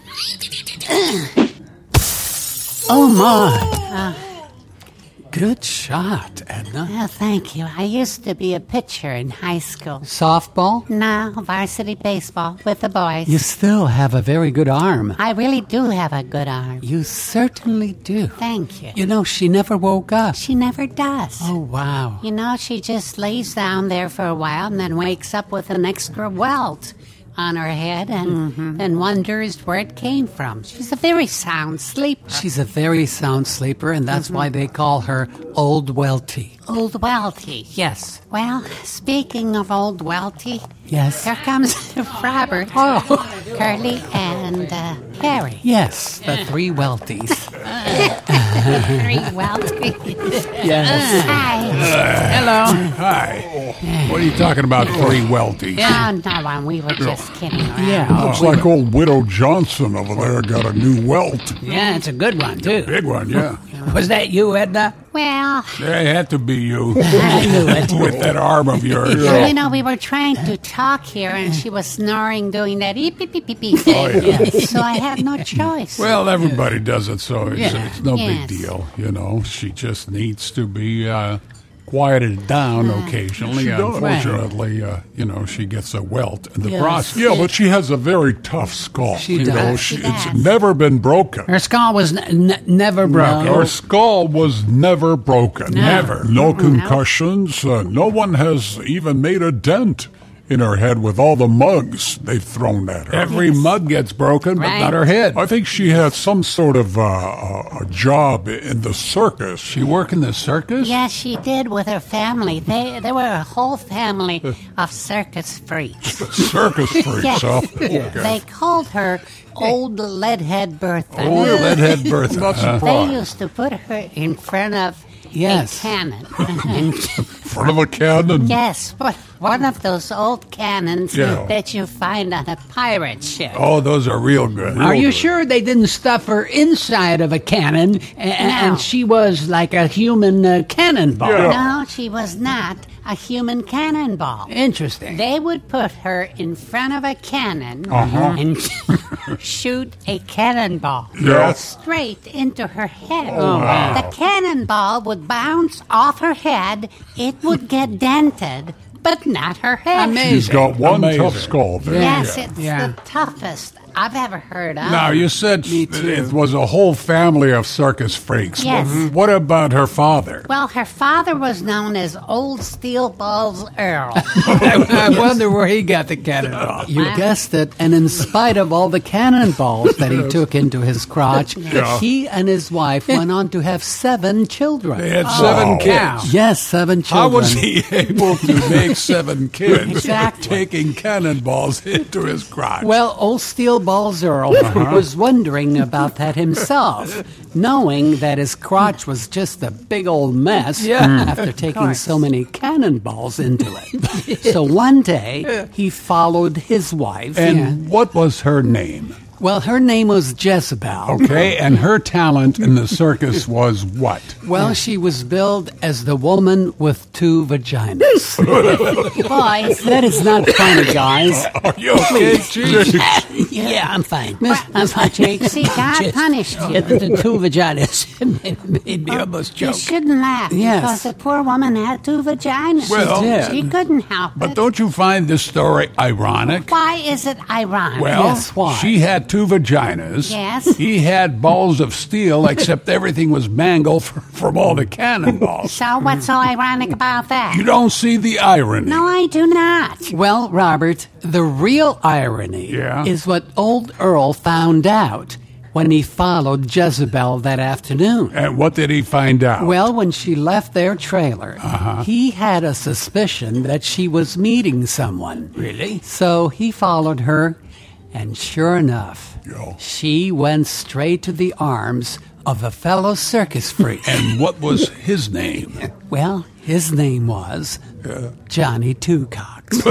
Oh, my. Good shot, Edna. Oh, thank you. I used to be a pitcher in high school. Softball? Now, varsity baseball with the boys. You still have a very good arm. I really do have a good arm. You certainly do. Thank you. You know, she never woke up. She never does. Oh, wow. You know, she just lays down there for a while and then wakes up with an extra welt on her head and then wonders where it came from. She's a very sound sleeper. She's a very sound sleeper, and that's why they call her Old Welty. Old Welty. Yes. Well, speaking of Old Welty, Yes. here comes Robert, Oh, Curly, and uh, Harry. yes, the three Welties. Very Welty. Yes. Hi. Hello. Hi. What are you talking about, three welties? Oh, no, one. We were just kidding around. Yeah. Looks like old Widow Johnson over there got a new welt. Yeah, it's a good one, too. Big one, yeah. Was that you, Edna? Well, Yeah, it had to be you I knew it. with that arm of yours. well, you know, we were trying to talk here, and she was snoring, doing that eep, beep, beep, beep, beep thing. Oh, yeah. So I had no choice. Well, everybody does it, so it's, Yeah. it's no Yes. big deal, you know. She just needs to be uh, quieted down occasionally. She does. Unfortunately, uh, you know, she gets a welt in the Yes. process. Yeah, but she has a very tough skull. She you does. know, She she, does. it's never been broken. Her skull was n- n- never broken. Her skull was never broken. No. Never. No concussions. Uh, no one has even made a dent in her head with all the mugs they've thrown at her. Every mug gets broken, but Right. not her head. I think she had some sort of uh, a, a job in the circus. She work in the circus? Yes, she did with her family. They they were a whole family of circus freaks. Circus freaks, Yes. huh? They called her Old Leadhead Bertha. Oh, Leadhead Bertha. Not huh? They surprised. used to put her in front of Yes. a cannon. And Front of a cannon. yes, but one of those old cannons Yeah. that you find on a pirate ship. Oh, those are real good. Are you good. sure they didn't stuff her inside of a cannon a- and, No. she was like a human uh, cannonball? Yeah. No, she was not a human cannonball. Interesting. They would put her in front of a cannon Uh-huh. and shoot a cannonball Yes. straight into her head. Oh, wow. The cannonball would bounce off her head. It would get dented, but not her head. Amazing. She's got one Amazing. tough skull there. Yes, Yeah. it's Yeah. the toughest I've ever heard of. Now, you said Me too. it was a whole family of circus freaks. Yes. But what about her father? Well, her father was known as Old Steel Balls Earl. I wonder where he got the cannonball. You guessed it. And in spite of all the cannonballs that he took into his crotch, Yeah. he and his wife went on to have seven children. They had seven Wow. kids. Yes, seven How children. was he able to make seven kids Exactly. taking cannonballs into his crotch? Well, old Steel Balls Earl was wondering about that himself, knowing that his crotch was just a big old mess after taking so many cannonballs into it. So one day, he followed his wife. and what was her name? Well, her name was Jezebel. Okay, and her talent in the circus was what? Well, she was billed as the woman with two vaginas. Boys, That is not funny, guys. Are you okay, Chief? Yeah, I'm fine. I'm fine. Jake, see, God punished you. Yeah, the, the two vaginas made, made me almost You choke. shouldn't laugh Yes. because the poor woman had two vaginas. Well, did. she couldn't help But it. don't you find this story ironic? Why is it ironic? Well, Yes, why? she had two vaginas. Yes. He had balls of steel, except everything was mangled from, from all the cannonballs. So what's so ironic about that? You don't see the irony. No, I do not. Well, Robert, the real irony Yeah? is what old Earl found out when he followed Jezebel that afternoon. And what did he find out? Well, when she left their trailer, he had a suspicion that she was meeting someone. Really? So he followed her, and sure enough, Yeah. she went straight to the arms of a fellow circus freak. And what was his name? Well, his name was Johnny Two Cocks.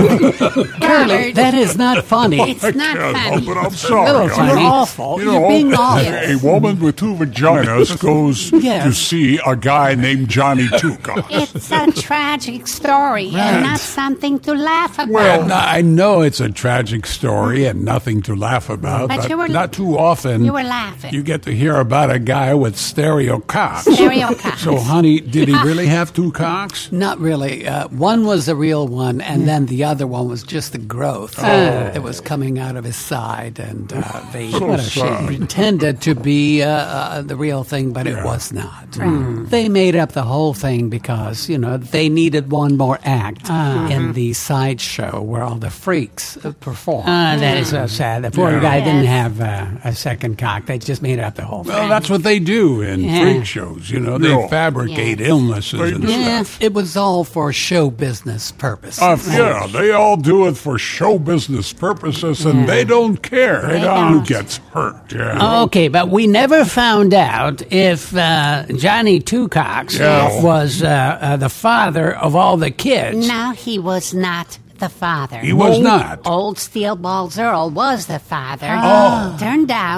Curly, that is not funny. It's not Can't help funny. it. I'm Little sorry. funny. You're awful. You You're know, being awful. a woman with two vaginas goes Yes. to see a guy named Johnny Tuca. It's a tragic story and not something to laugh about. Well, no, I know it's a tragic story and nothing to laugh about, But but, you were- not too often you were laughing. you get to hear about a guy with stereo cocks. Stereo cocks. So, honey, did he really have two cocks? Not really. Uh, one was a real one, and then the other one was just the growth that was coming out of his side, and uh, they What a shame. pretended to be uh, uh, the real thing, but it was not. They made up the whole thing because, you know, they needed one more act in the sideshow where all the freaks uh, performed. Ah, that is so sad. The poor Yeah. guy didn't Yes. have uh, a second cock. They just made up the whole thing. Well, that's what they do in Yeah. freak shows. You know, they Yeah. fabricate Yes. illnesses They and do. Yeah, stuff. it was all for show business purposes. Uh, yeah, they all do it for show business purposes, and they don't care They who don't. gets hurt. Yeah. Okay, but we never found out if uh, Johnny Two Cocks Yeah. was uh, uh, the father of all the kids. No, he was not the father. He was not. Old Steel Balls Earl was the father. Oh. Turned out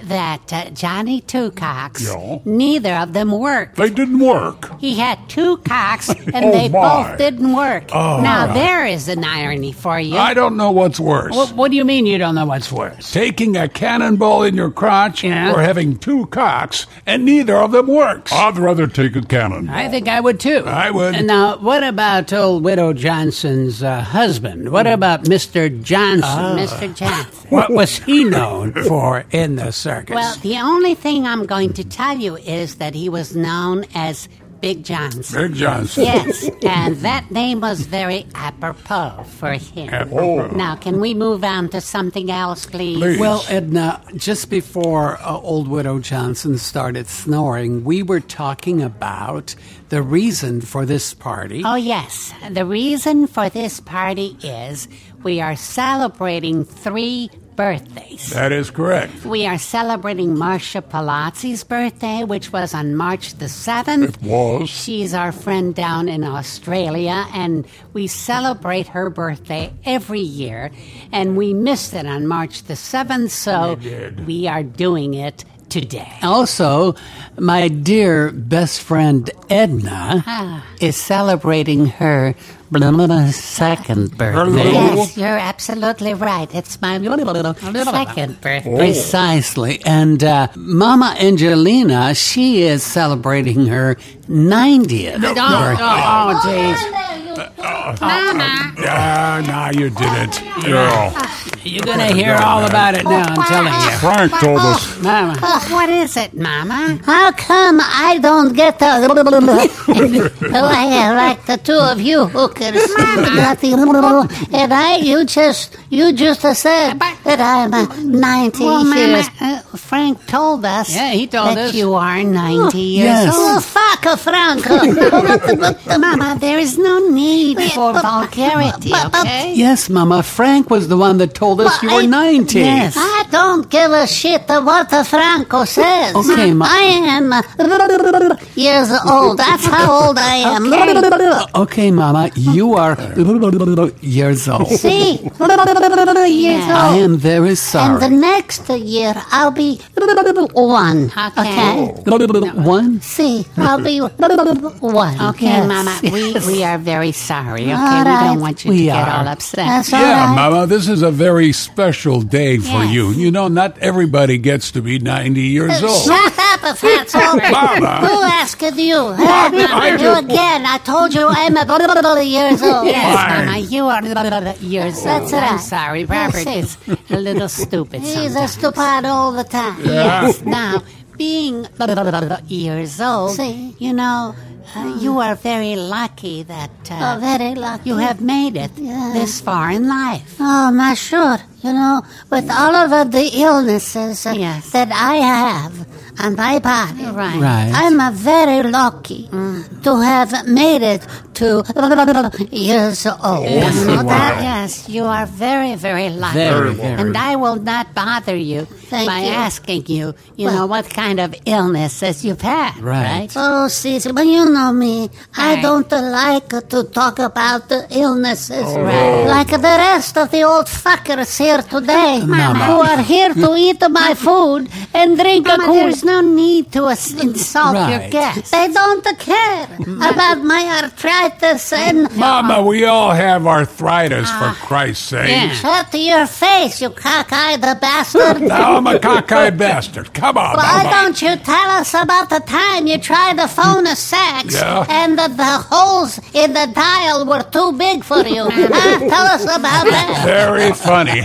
that uh, Johnny Two Cocks, Yeah. neither of them worked. They didn't work. He had two cocks, and Oh, they my. both didn't work. Oh, now, right. there is an irony for you. I don't know what's worse. What, what do you mean you don't know what's worse? Taking a cannonball in your crotch Yeah. or having two cocks and neither of them works. I'd rather take a cannon. I think I would too. I would. And now, what about old Widow Johnson's uh, husband? What about Mister Johnson? Mister Johnson. What was he known for in the circus? Well, the only thing I'm going to tell you is that he was known as Big Johnson. Big Johnson. Yes, and that name was very apropos for him. Apropos. Now, can we move on to something else, please? Please. Well, Edna, just before uh, old Widow Johnson started snoring, we were talking about the reason for this party. Oh, yes. The reason for this party is we are celebrating three birthdays. That is correct. We are celebrating Marcia Palazzi's birthday, which was on March the seventh. It was. She's our friend down in Australia, and we celebrate her birthday every year. And we missed it on March the seventh, so We did. we are doing it today. Also, my dear best friend Edna Ah. is celebrating her second birthday. Yes, you're absolutely right. It's my second birthday. Precisely. And uh, Mama Angelina, she is celebrating her ninetieth Oh, birthday. oh, jeez. Mama. Ah, nah, you didn't. Yeah. You're going to hear all about it now, I'm telling you. Frank told us. Mama. Oh, what is it, Mama? How come I don't get a like the two of you hookers? And I, you just, you just said that I'm uh, ninety Well, Mama, years. uh, Frank told us Yeah, he told that us. you are ninety years yes. Oh, old. fuck, Franco. Mama, there is no need for vulgarity, okay? Yes, Mama. Frank was the one that told us you were ninety. Yes. I don't give a shit what the Franco says. Okay, Ma- I am uh, years old. That's how old I am. Okay, Mama, you are years old. See? Years I old. am very And the sorry. next year, I'll be one. Okay. One? See, I'll be one. Okay, Yes. Mama, we, we are very sorry, okay? All We right. don't want you We to get are. all upset. That's all Yeah, right. Mama, this is a very special day for Yes. you. You know, not everybody gets to be ninety years old. Shut up, Fatso. Mama. Who asked you? Huh? You again. I told you I'm a years old. Yes, Fine. Mama, you are years old. That's I'm right. sorry. Robert Yes, is a little stupid He's sometimes. a stupid all the time. Yes. Now, being years old, See? you know, uh, you are very lucky that uh, Oh, very lucky. you have made it Yeah. this far in life. Oh, my sure. You know, with all of the illnesses uh, Yes. that I have on my body, Right. Right. I'm uh, very lucky to have made it to years old. Yes, you know you that? are. Yes, you are very, very lucky. Very, very. And I will not bother you Thank by you. asking you, you Well- know, what kind of illnesses you've had, Right. right? Oh, Cece, but you know me. I Right. don't like to talk about the illnesses Right. like the rest of the old fuckers here today Mama. who are here to eat my food and drink a Mama, cool. there's no need to as- insult your Right. guests. They don't care about my arthritis and... Mama, we all have arthritis, for Christ's sake. Yeah. Shut your face, you cockeyed bastard. Now I'm a cockeyed bastard. Come on, Why Mama. don't you tell us about the time you tried the phone sex Yeah. and the, the holes in the dial were too big for you? Huh? Tell us about that. Very funny.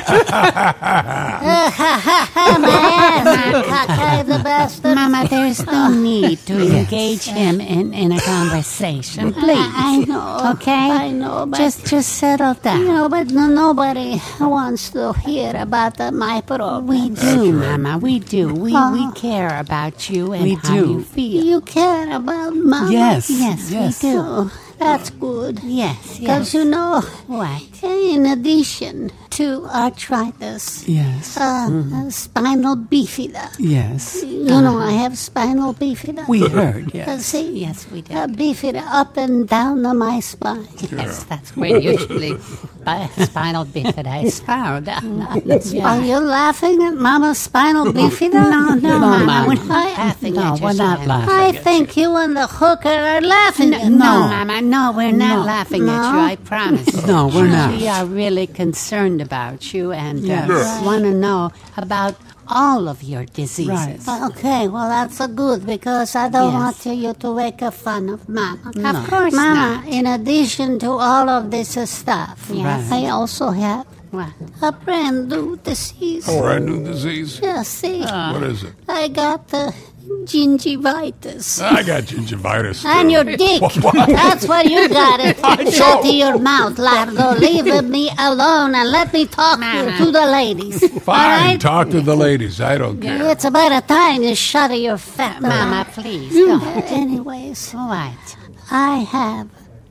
Man, cockeyed the bastard. Mama, there's no need to engage him in, in a conversation, please. I know. Okay? I know, but... Just, just settle down. You know, but no, nobody wants to hear about uh, my problem. We do, Mama. We do. We Oh. we care about you and We how do. you feel. You care about Mama? Yes. Yes, Yes. we do. Oh, that's good. Yes, Because, yes. you know, What? in addition two arthritis. Yes. Uh, uh, spinal bifida. Yes. You know I have spinal bifida. We heard, Uh, yes. see, Yes, we do. uh, bifida up and down on my spine. Yes, that's where usually bi- spinal bifida is found. Are you laughing at Mama's spinal bifida? No, no, Mama. I- We're not laughing No, at you. we're not Suzanne. laughing. I think you and the hooker are laughing at No, me. Mama, no, we're not No. laughing at you, I promise. No, we're not. We are really concerned about you and uh, Yes. want to know about all of your diseases. Right. Okay, well, that's a good because I don't Yes. want you to make a fun of Mama. Of course Mama, not. in addition to all of this uh, stuff, Yes. I also have What? a brand new disease. Brand new disease. Yeah, see, What is it? I got the gingivitis. I got gingivitis. On too. your dick. That's where you got it. Shut to your mouth, Largo. Leave me alone and let me talk Mama. to the ladies. All Fine, right? talk to the ladies. I don't care. It's about a time you shut your fat Mama, mouth. please, Uh, don't. anyways, What? I have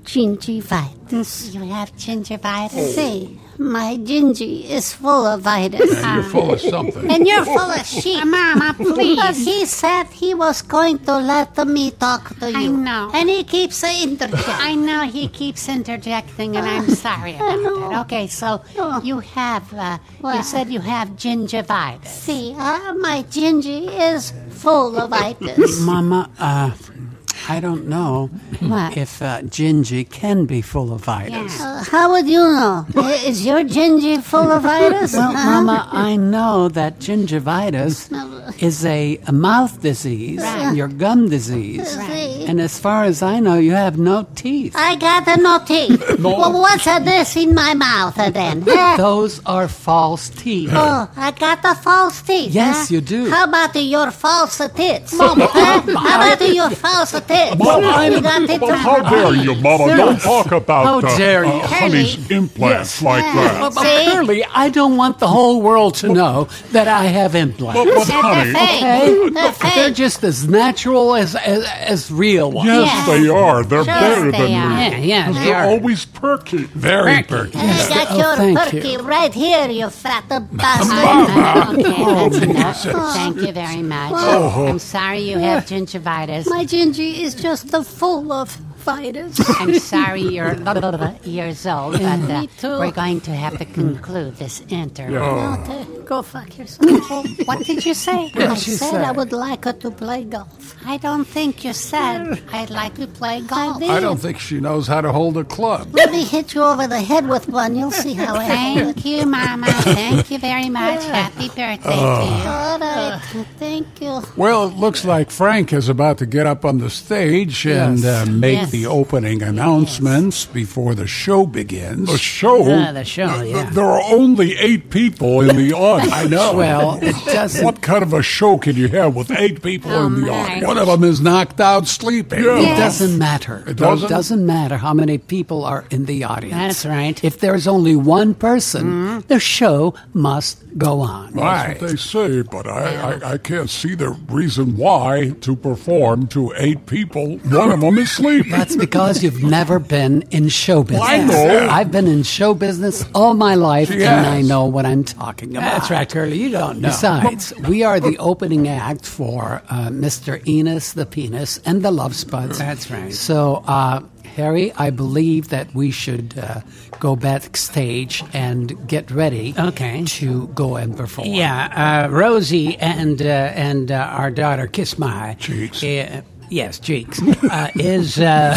gingivitis. You have gingivitis? See, my gingy is full of vitis. And you're full of something. And you're full of shit. Mama, But please. he said he was going to let me talk to you. I know. And he keeps interjecting. I know he keeps interjecting, and I'm sorry about it. Okay, so you have, uh, you What? said you have gingivitis. See, uh, my gingy is full of itis. Mama, uh, I don't know What? if uh, Gingy can be full of vitis. Uh, how would you know? I- Is your gingy full of itis? Well, Huh? Mama, I know that gingivitis is a, a mouth disease, your gum disease. Right. And as far as I know, you have no teeth. I got a no teeth. Well, what's this in my mouth uh, then? Huh? Those are false teeth. Oh, I got the false teeth. Yes, huh? you do. How about your false tits? Mama, How about your false tits? Mama, you got it But how dare you, Mama? Don't talk about How uh, dare uh, you. honey's implants like Yes. that. But, but See? clearly, I don't want the whole world to know that I have implants. But, but honey, Hey, the fake. They're just as natural as as, as real ones. yes, Yes. they are. They're Sure better they than are. real. Yeah, yeah, they They're are. always perky. Very perky. I got Oh, your thank perky you. right here, you fat bastard. Okay, that's enough. Thank you very much. I'm sorry you have gingivitis. My gingy is just a full of vitis. I'm sorry you're years old, but uh, Me too. we're going to have to conclude this interview. Okay, go fuck yourself. What did you say? I she said say? I would like her to play golf. I don't think you said I'd like to play golf. did. I don't think she knows how to hold a club. Let me hit you over the head with one. You'll see how I hold it. Thank you, Mama. Thank you very much. Happy birthday to you. All right. Thank you. Well, it looks like Frank is about to get up on the stage and uh, make Yes. the opening announcements before the show begins. The show? Ah, the show, yeah. There are only eight people in the audience. I know. Well, it doesn't. What kind of a show can you have with eight people Oh, in the my. audience? One of them is knocked out sleeping. Yeah. It doesn't matter. It doesn't? doesn't matter how many people are in the audience. That's right. If there's only one person, the show must go on. Right. That's what they say, but I, I, I can't see the reason why to perform to eight people. One of them is sleeping. That's because you've never been in show business. I know. I've been in show business all my life, She and has. I know what I'm talking about. That's right, Curly. You don't know. Besides, we are the opening act for uh, Mister Enos the Penis and the Love Spuds. That's right. So, uh, Harry, I believe that we should uh, go backstage and get ready Okay. to go and perform. Yeah, uh, Rosie and uh, and uh, our daughter Kiss My Cheeks. Uh, yes, Cheeks uh, is uh,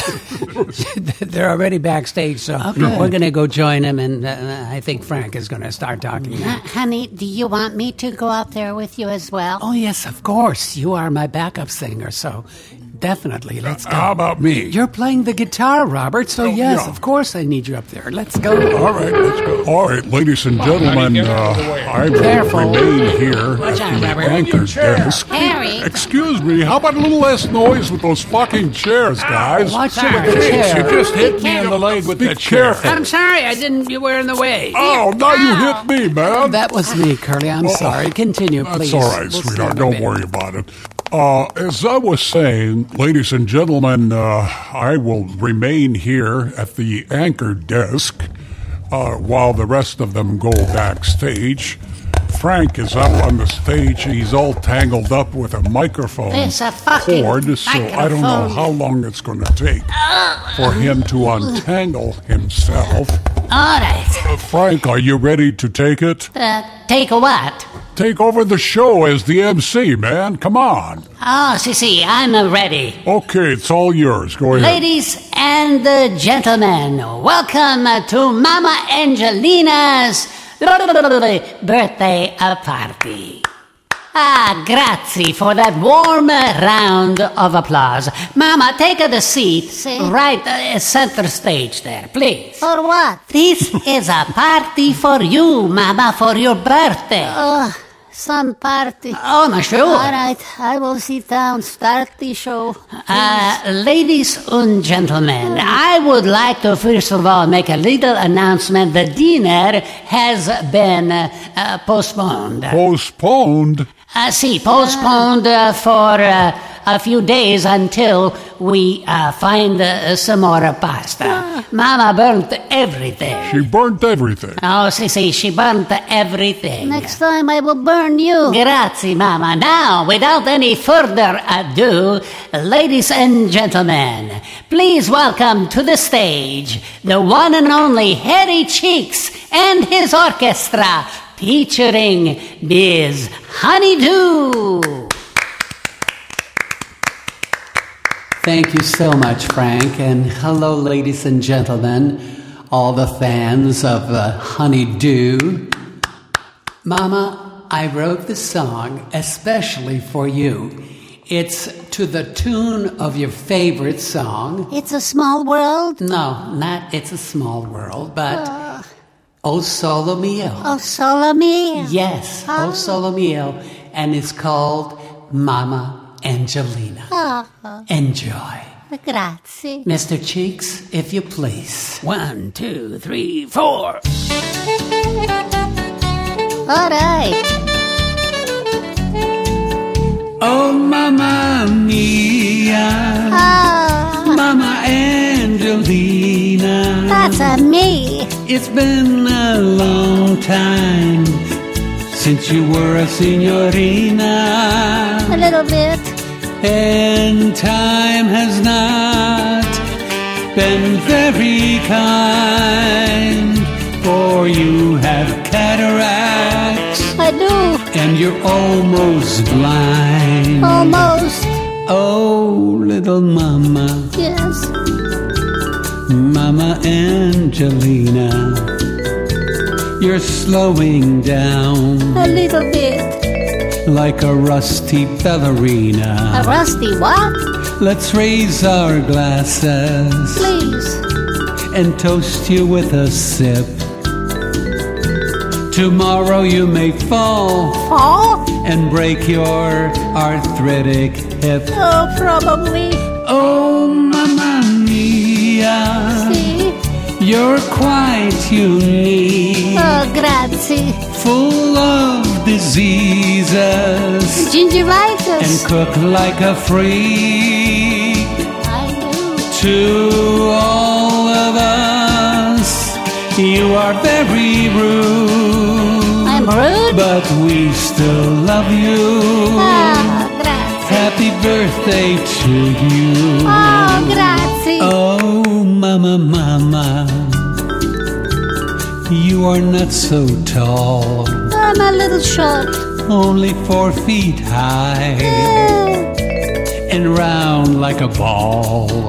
they're already backstage, so we're going to go join them, and uh, I think Frank is going to start talking. Uh, honey, do you want me to go out there with you as well? Oh, yes, of course. You are my backup singer, so definitely, let's go. How about me? You're playing the guitar, Robert, so yes, yeah. of course I need you up there. Let's go. All right, let's go. All right, ladies and gentlemen, uh, I will Careful. remain here at out, the Robert. anchor desk. Harry. Excuse me, how about a little less noise with those fucking chairs, guys? Watch it with the Jeez, chair. you just hit me in the leg with Be that chair. careful. I'm sorry, I didn't. You were in the way. Oh, now you hit me, man. That was me, Curly. I'm sorry. Continue, please. That's all right, We'll see sweetheart. in a Don't bit. worry about it. Uh, as I was saying, ladies and gentlemen, uh, I will remain here at the anchor desk uh, while the rest of them go backstage, Frank is up on the stage. He's all tangled up with a microphone It's a fucking cord, so I don't know microphone. how long it's going to take for him to untangle himself. All right. Uh, Frank, are you ready to take it? Uh, take a what? Take over the show as the M C, man. Come on. Oh, see, see, I'm uh, ready. Okay, it's all yours. Go ahead. Ladies and uh, gentlemen, welcome uh, to Mama Angelina's birthday uh, party. Ah, grazie for that warm uh, round of applause. Mama, take a seat Si. right uh, center stage there, please. For what? This is a party for you, Mama, for your birthday. Oh, some party. Oh, my sure. All right, I will sit down. Start the show. Uh, ladies and gentlemen, I would like to first of all make a little announcement. The dinner has been uh, uh, postponed. Postponed? Uh, see, postponed uh, for uh, a few days until we uh, find uh, some more pasta. Mama burnt everything. She burnt everything. Oh, see, see, she burnt everything. Next time I will burn you. Grazie, Mama. Now, without any further ado, ladies and gentlemen, please welcome to the stage the one and only Harry Cheeks and his orchestra, featuring Biz Honeydew. Thank you so much, Frank, and hello, ladies and gentlemen, all the fans of uh, Honeydew. Mama, I wrote the song especially for you. It's to the tune of your favorite song. It's a small world. No, not It's a Small World, but O Solo Mio. Oh, solo me. Yes, O Solo Mio, and it's called Mama Angelina. Oh, Enjoy. grazie. Mister Cheeks, if you please. One, two, three, four. All right. Oh, Mamma Mia, Ah, Mama Angelina. that's a me. It's been a long time since you were a signorina, A little bit. and time has not been very kind, for you have cataracts I do. and you're almost blind. Almost. Oh, little mama, Yes. Mama Angelina, you're slowing down A little bit. like a rusty ballerina. A rusty what? Let's raise our glasses Please. and toast you with a sip. Tomorrow you may fall Fall? and break your arthritic hip. Oh, probably. Oh, Mamma Mia, See? you're quite unique, Oh, grazie. full of diseases, and Gingivitis. cook like a freak. I do. To all of us, you are very rude, I'm rude? but we still love you. Ah, grazie. Happy birthday to you. Oh, grazie. Oh, mama, mama, you are not so tall, I'm a little short. only four feet high, Eh, and round like a ball.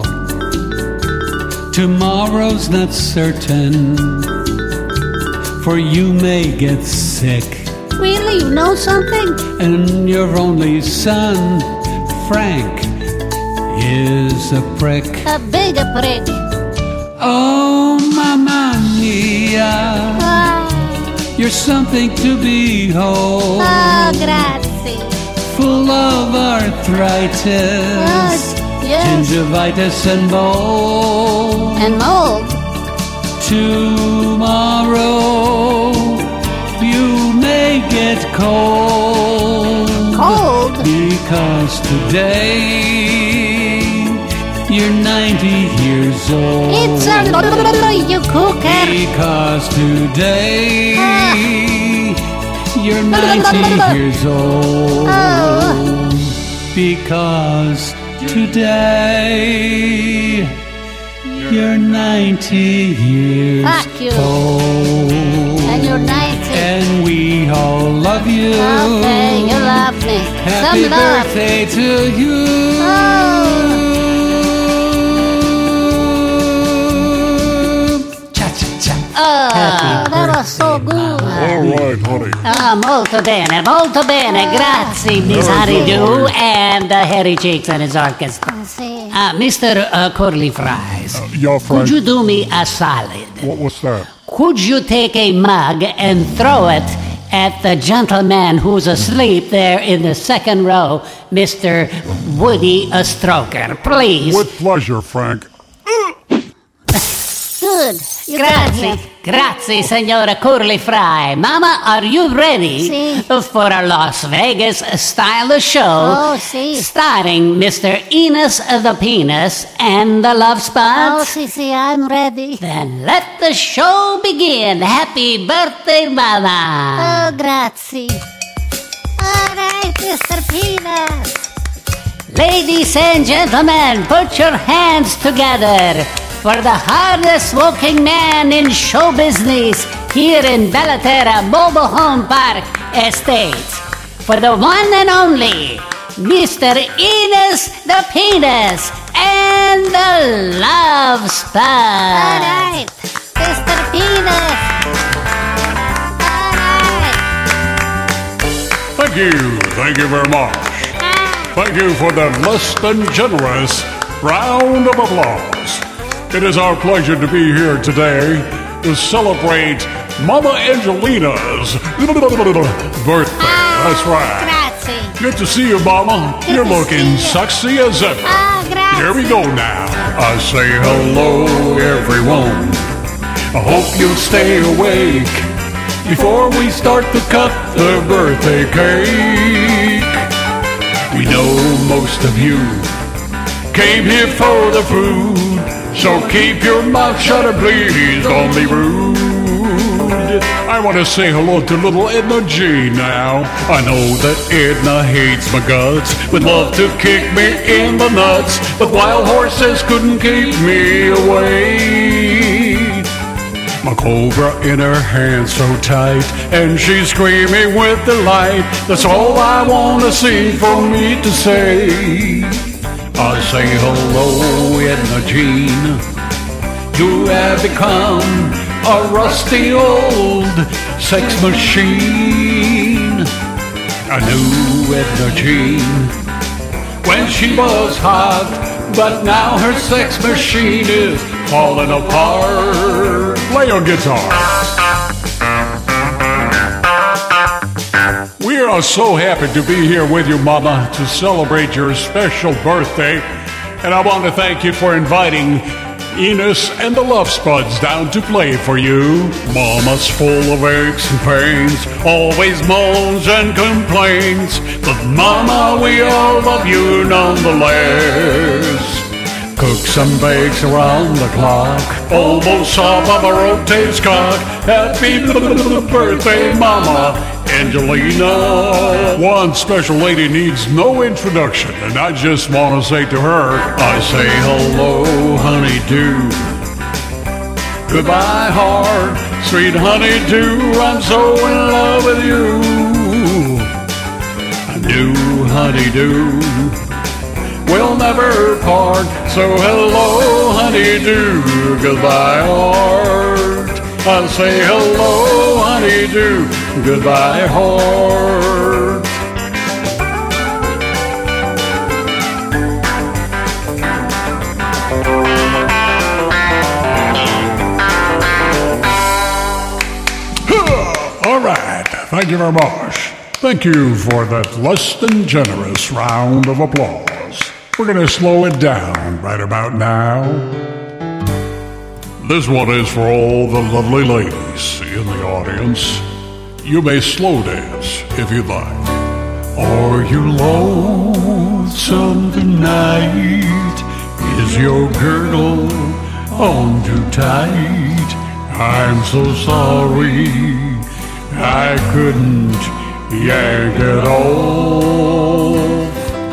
Tomorrow's not certain, for you may get sick, really, you know something? and your only son, Frank, is a prick. A big prick. Oh, Mamma Mia, Ah, you're something to behold, oh, grazie. full of arthritis, Ah, yes. gingivitis and mold. And mold. Tomorrow you may get cold, Cold? because today you're ninety years old. It's a you cooker. Because today Ah. you're ninety years old. Oh. Because today you're ninety years Fuck you. old. And you're ninety. And we all love you. Okay, you love me. Happy Some love. birthday to you. Cha-cha-cha. Oh, Happy that was so good. All right, honey. Ah, molto bene, molto bene. Grazie, Miss Honeydew and uh, Harry Cheeks and his orchestra. See. Uh, Mister Uh, Curly Fries, Yeah, Frank. could you do me a solid? What, what's that? Could you take a mug and throw it at the gentleman who's asleep there in the second row, Mister Woody uh, Stroker, please? With pleasure, Frank. Good. You got Grazie, it. grazie, Signora Curly Fry. Mama, are you ready Si. for a Las Vegas style show Oh, si. starring Mister Enos the Penis and the Love Oh, Spots? see, see, I'm ready. Then let the show begin. Happy birthday, Mama. Oh, grazie. All right, Mister Penis. Ladies and gentlemen, put your hands together for the hardest working man in show business here in Bellaterra Mobile Home Park Estates. For the one and only, Mister Enos the Penis and the Love Spot. All right, Mister Penis. All right. Thank you. Thank you very much. Thank you for that less than generous round of applause. It is our pleasure to be here today to celebrate Mama Angelina's birthday. That's right. Grazie. Good to see you, Mama. Good You're to looking see you. sexy as ever. Ah, grazie. Here we go now. I say hello, everyone. I hope you'll stay awake before we start to cut the birthday cake. We know most of you came here for the food, so keep your mouth shut and please don't be rude. I want to say hello to little Edna G now. I know that Edna hates my guts, would love to kick me in the nuts, but wild horses couldn't keep me away. My cobra in her hand so tight, and she's screaming with delight. That's all I want to see for me to say. I say hello, Edna Jean. You have become a rusty old sex machine. I knew Edna Jean when she was hot, but now her sex machine is falling apart. Play your guitar. We are so happy to be here with you, Mama, to celebrate your special birthday. And I want to thank you for inviting Enos and the Love Spuds down to play for you. Mama's full of aches and pains, always moans and complains. But Mama, we all love you nonetheless. Cooks and bakes around the clock, almost off of a rotates cock. Happy birthday, Mama Angelina. One special lady needs no introduction, and I just want to say to her, I say hello, honeydew. Goodbye, heart, sweet honeydew, I'm so in love with you. I knew honeydew we'll never part, so hello, honeydew, goodbye, heart. I'll say hello, honeydew, goodbye, heart. All right, thank you very much. Thank you for that less than generous round of applause. We're going to slow it down right about now. This one is for all the lovely ladies in the audience. You may slow dance if you'd like. Are you lonesome tonight? Is Is your girdle on too tight? I'm so sorry, I couldn't yank it off.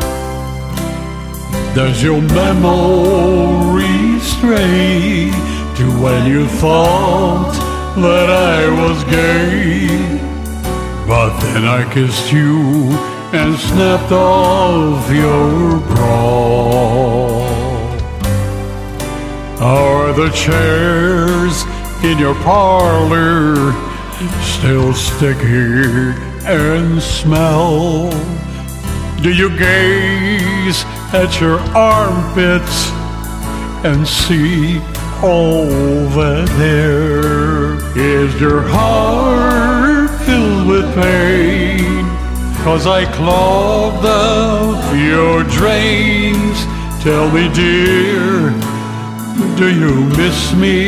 Does your memory stray to when you thought that I was gay? But then I kissed you and snapped off your bra. Are the chairs in your parlor still sticky and smell? Do you gaze at your armpits and see all that there? Is your heart filled with pain? 'Cause I clogged up your drains. Tell me, dear, do you miss me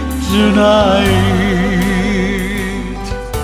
tonight?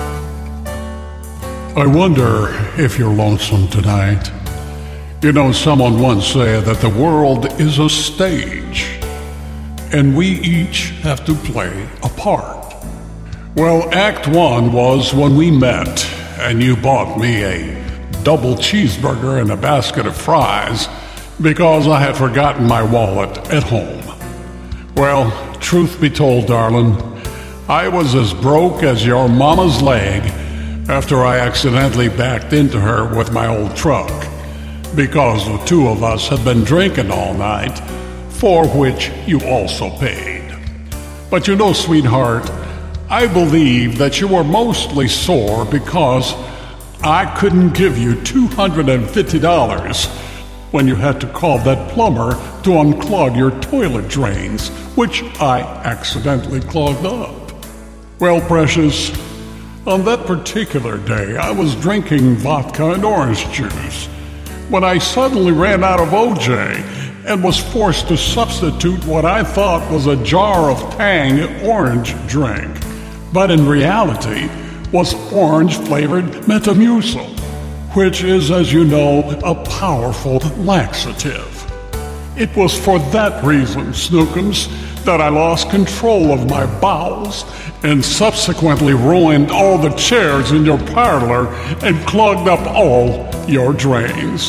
I wonder if you're lonesome tonight. You know, someone once said that the world is a stage, and we each have to play a part. Well, Act One was when we met, and you bought me a double cheeseburger and a basket of fries because I had forgotten my wallet at home. Well, truth be told, darling, I was as broke as your mama's leg after I accidentally backed into her with my old truck, because the two of us had been drinking all night, for which you also paid. But you know, sweetheart, I believe that you were mostly sore because I couldn't give you two hundred fifty dollars when you had to call that plumber to unclog your toilet drains, which I accidentally clogged up. Well, precious, on that particular day, I was drinking vodka and orange juice when I suddenly ran out of O J and was forced to substitute what I thought was a jar of Tang orange drink, but in reality was orange-flavored Metamucil, which is, as you know, a powerful laxative. It was for that reason, Snookums, that I lost control of my bowels and subsequently ruined all the chairs in your parlor and clogged up all your drains.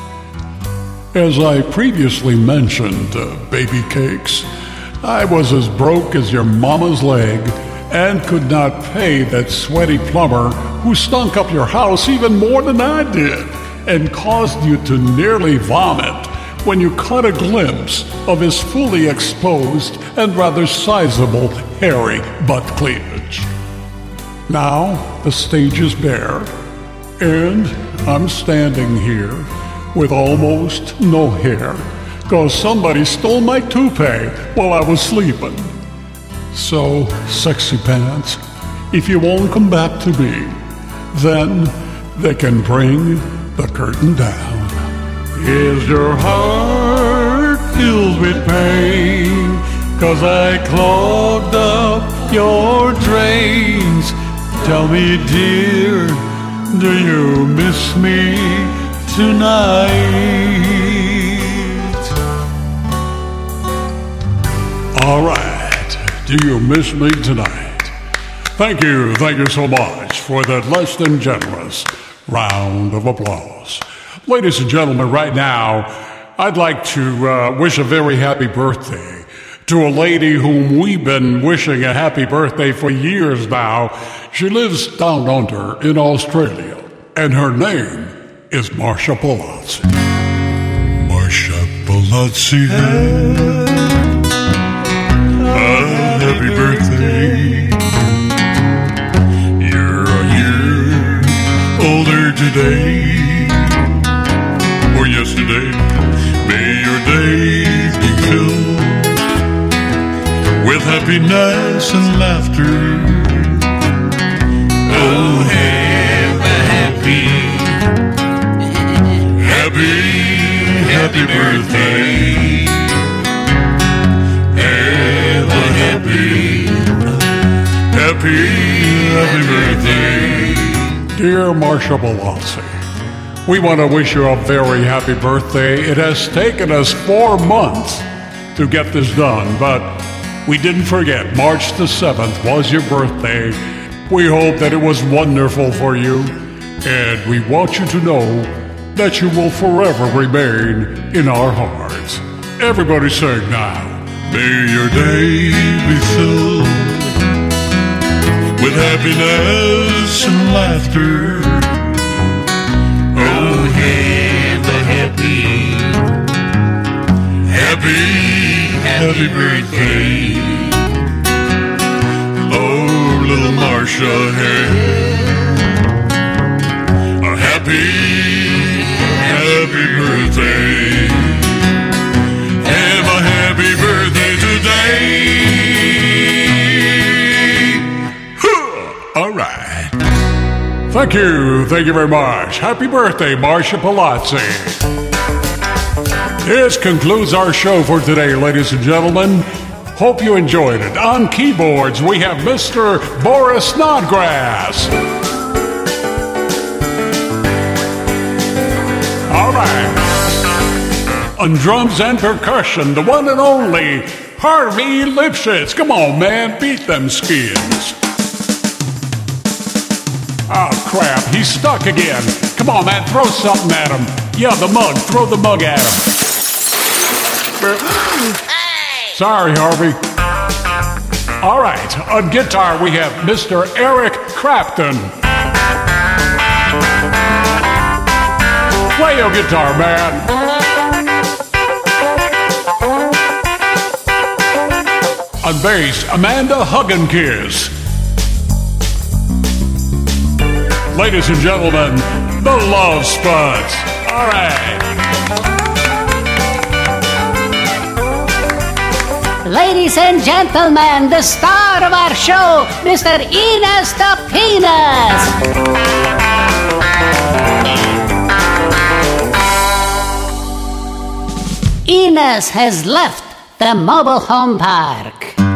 As I previously mentioned, uh, baby cakes, I was as broke as your mama's leg and could not pay that sweaty plumber who stunk up your house even more than I did and caused you to nearly vomit when you caught a glimpse of his fully exposed and rather sizable hairy butt cleavage. Now the stage is bare, and I'm standing here with almost no hair, 'cause somebody stole my toupee while I was sleeping. So, sexy pants, if you won't come back to me, then they can bring the curtain down. Is your heart filled with pain? 'Cause I clogged up your drains. Tell me, dear, do you miss me tonight? All right. Do you miss me tonight? Thank you, thank you so much for that less than generous round of applause. Ladies and gentlemen, right now, I'd like to uh, wish a very happy birthday to a lady whom we've been wishing a happy birthday for years now. She lives down under in Australia, and her name is Marsha Palazzi. Marsha Palazzi, happy birthday. You're a year older today, or yesterday. May your days be filled with happiness and laughter. Oh, have a happy, happy, happy birthday. Have a happy, happy, happy birthday. Dear Marsha Palazzi, we want to wish you a very happy birthday. It has taken us four months to get this done, but we didn't forget March the seventh was your birthday. We hope that it was wonderful for you, and we want you to know that you will forever remain in our hearts. Everybody sing now. May your day be filled with happiness and laughter. Oh, hey, the happy, happy, happy birthday. Oh, little Marcia, hey, a happy, happy birthday. Have a happy birthday today. All right. Thank you. Thank you very much. Happy birthday, Marcia Palazzi. This concludes our show for today, ladies and gentlemen. Hope you enjoyed it. On keyboards, we have Mister Boris Snodgrass. All right. On drums and percussion, the one and only Harvey Lipschitz. Come on, man, beat them skins. Oh, crap, he's stuck again. Come on, man, throw something at him. Yeah, the mug, throw the mug at him. Sorry, Harvey. All right, on guitar, we have Mister Eric Clapton. Play your guitar, man. On bass, Amanda Hugginkiss. Ladies and gentlemen, the Love Spuds. All right. Ladies and gentlemen, the star of our show, Mister Enos the Penis. Enos has left the mobile home park.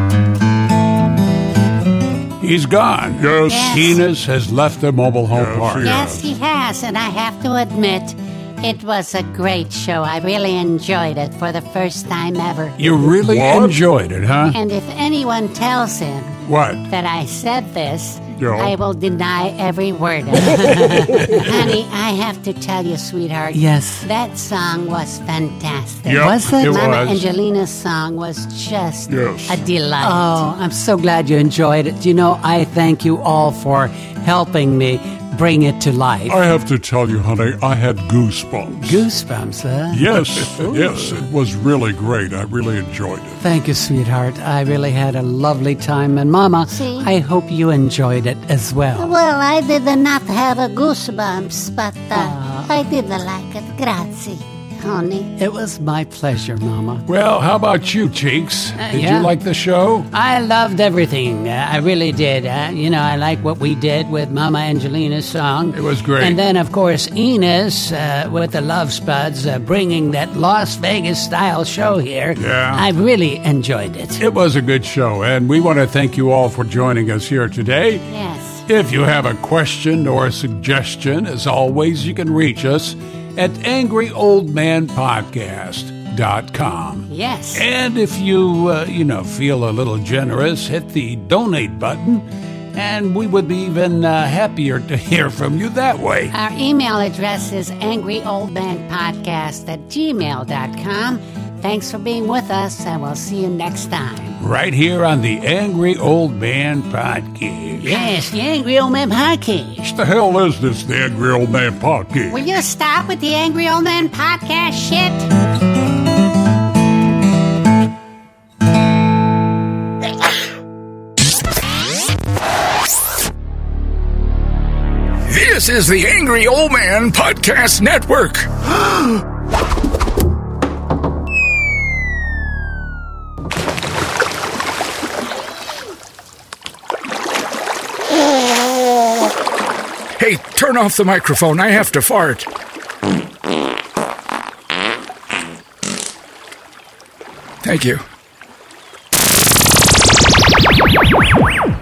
He's gone. Yes. Yes. Enos has left the mobile home Yes, park. he Yes, he has, and I have to admit, it was a great show. I really enjoyed it for the first time ever. You really What? enjoyed it, huh? And if anyone tells him What? that I said this, Yeah. I will deny every word of it. Honey, I have to tell you, sweetheart. Yes. That song was fantastic. Yep, Was it? it Mama was. Angelina's song was just Yes. a delight. Oh, I'm so glad you enjoyed it. You know, I thank you all for helping me bring it to life. I have to tell you, honey, I had goosebumps. Goosebumps, huh? Yes, yes, it was really great. I really enjoyed it. Thank you, sweetheart. I really had a lovely time. And, Mama, See? I hope you enjoyed it as well. Well, I did not have a goosebumps, but uh, I did like it. Grazie, honey. It was my pleasure, Mama. Well, how about you, Cheeks? Did yeah. you like the show? I loved everything. Uh, I really did. Uh, you know, I like what we did with Mama Angelina's song. It was great. And then, of course, Enos uh, with the Love Spuds uh, bringing that Las Vegas-style show here. Yeah. I really enjoyed it. It was a good show, and we want to thank you all for joining us here today. Yes. If you have a question or a suggestion, as always, you can reach us at angry old man podcast dot com. Yes. And if you, uh, you know, feel a little generous, hit the donate button, and we would be even uh, happier to hear from you that way. Our email address is angryoldmanpodcast at gmail dot com. Thanks for being with us, and we'll see you next time. Right here on the Angry Old Man Podcast. Yes, the Angry Old Man Podcast. What the hell is this, the Angry Old Man Podcast? Will you stop with the Angry Old Man podcast shit? This is the Angry Old Man Podcast Network. Hey, turn off the microphone. I have to fart. Thank you.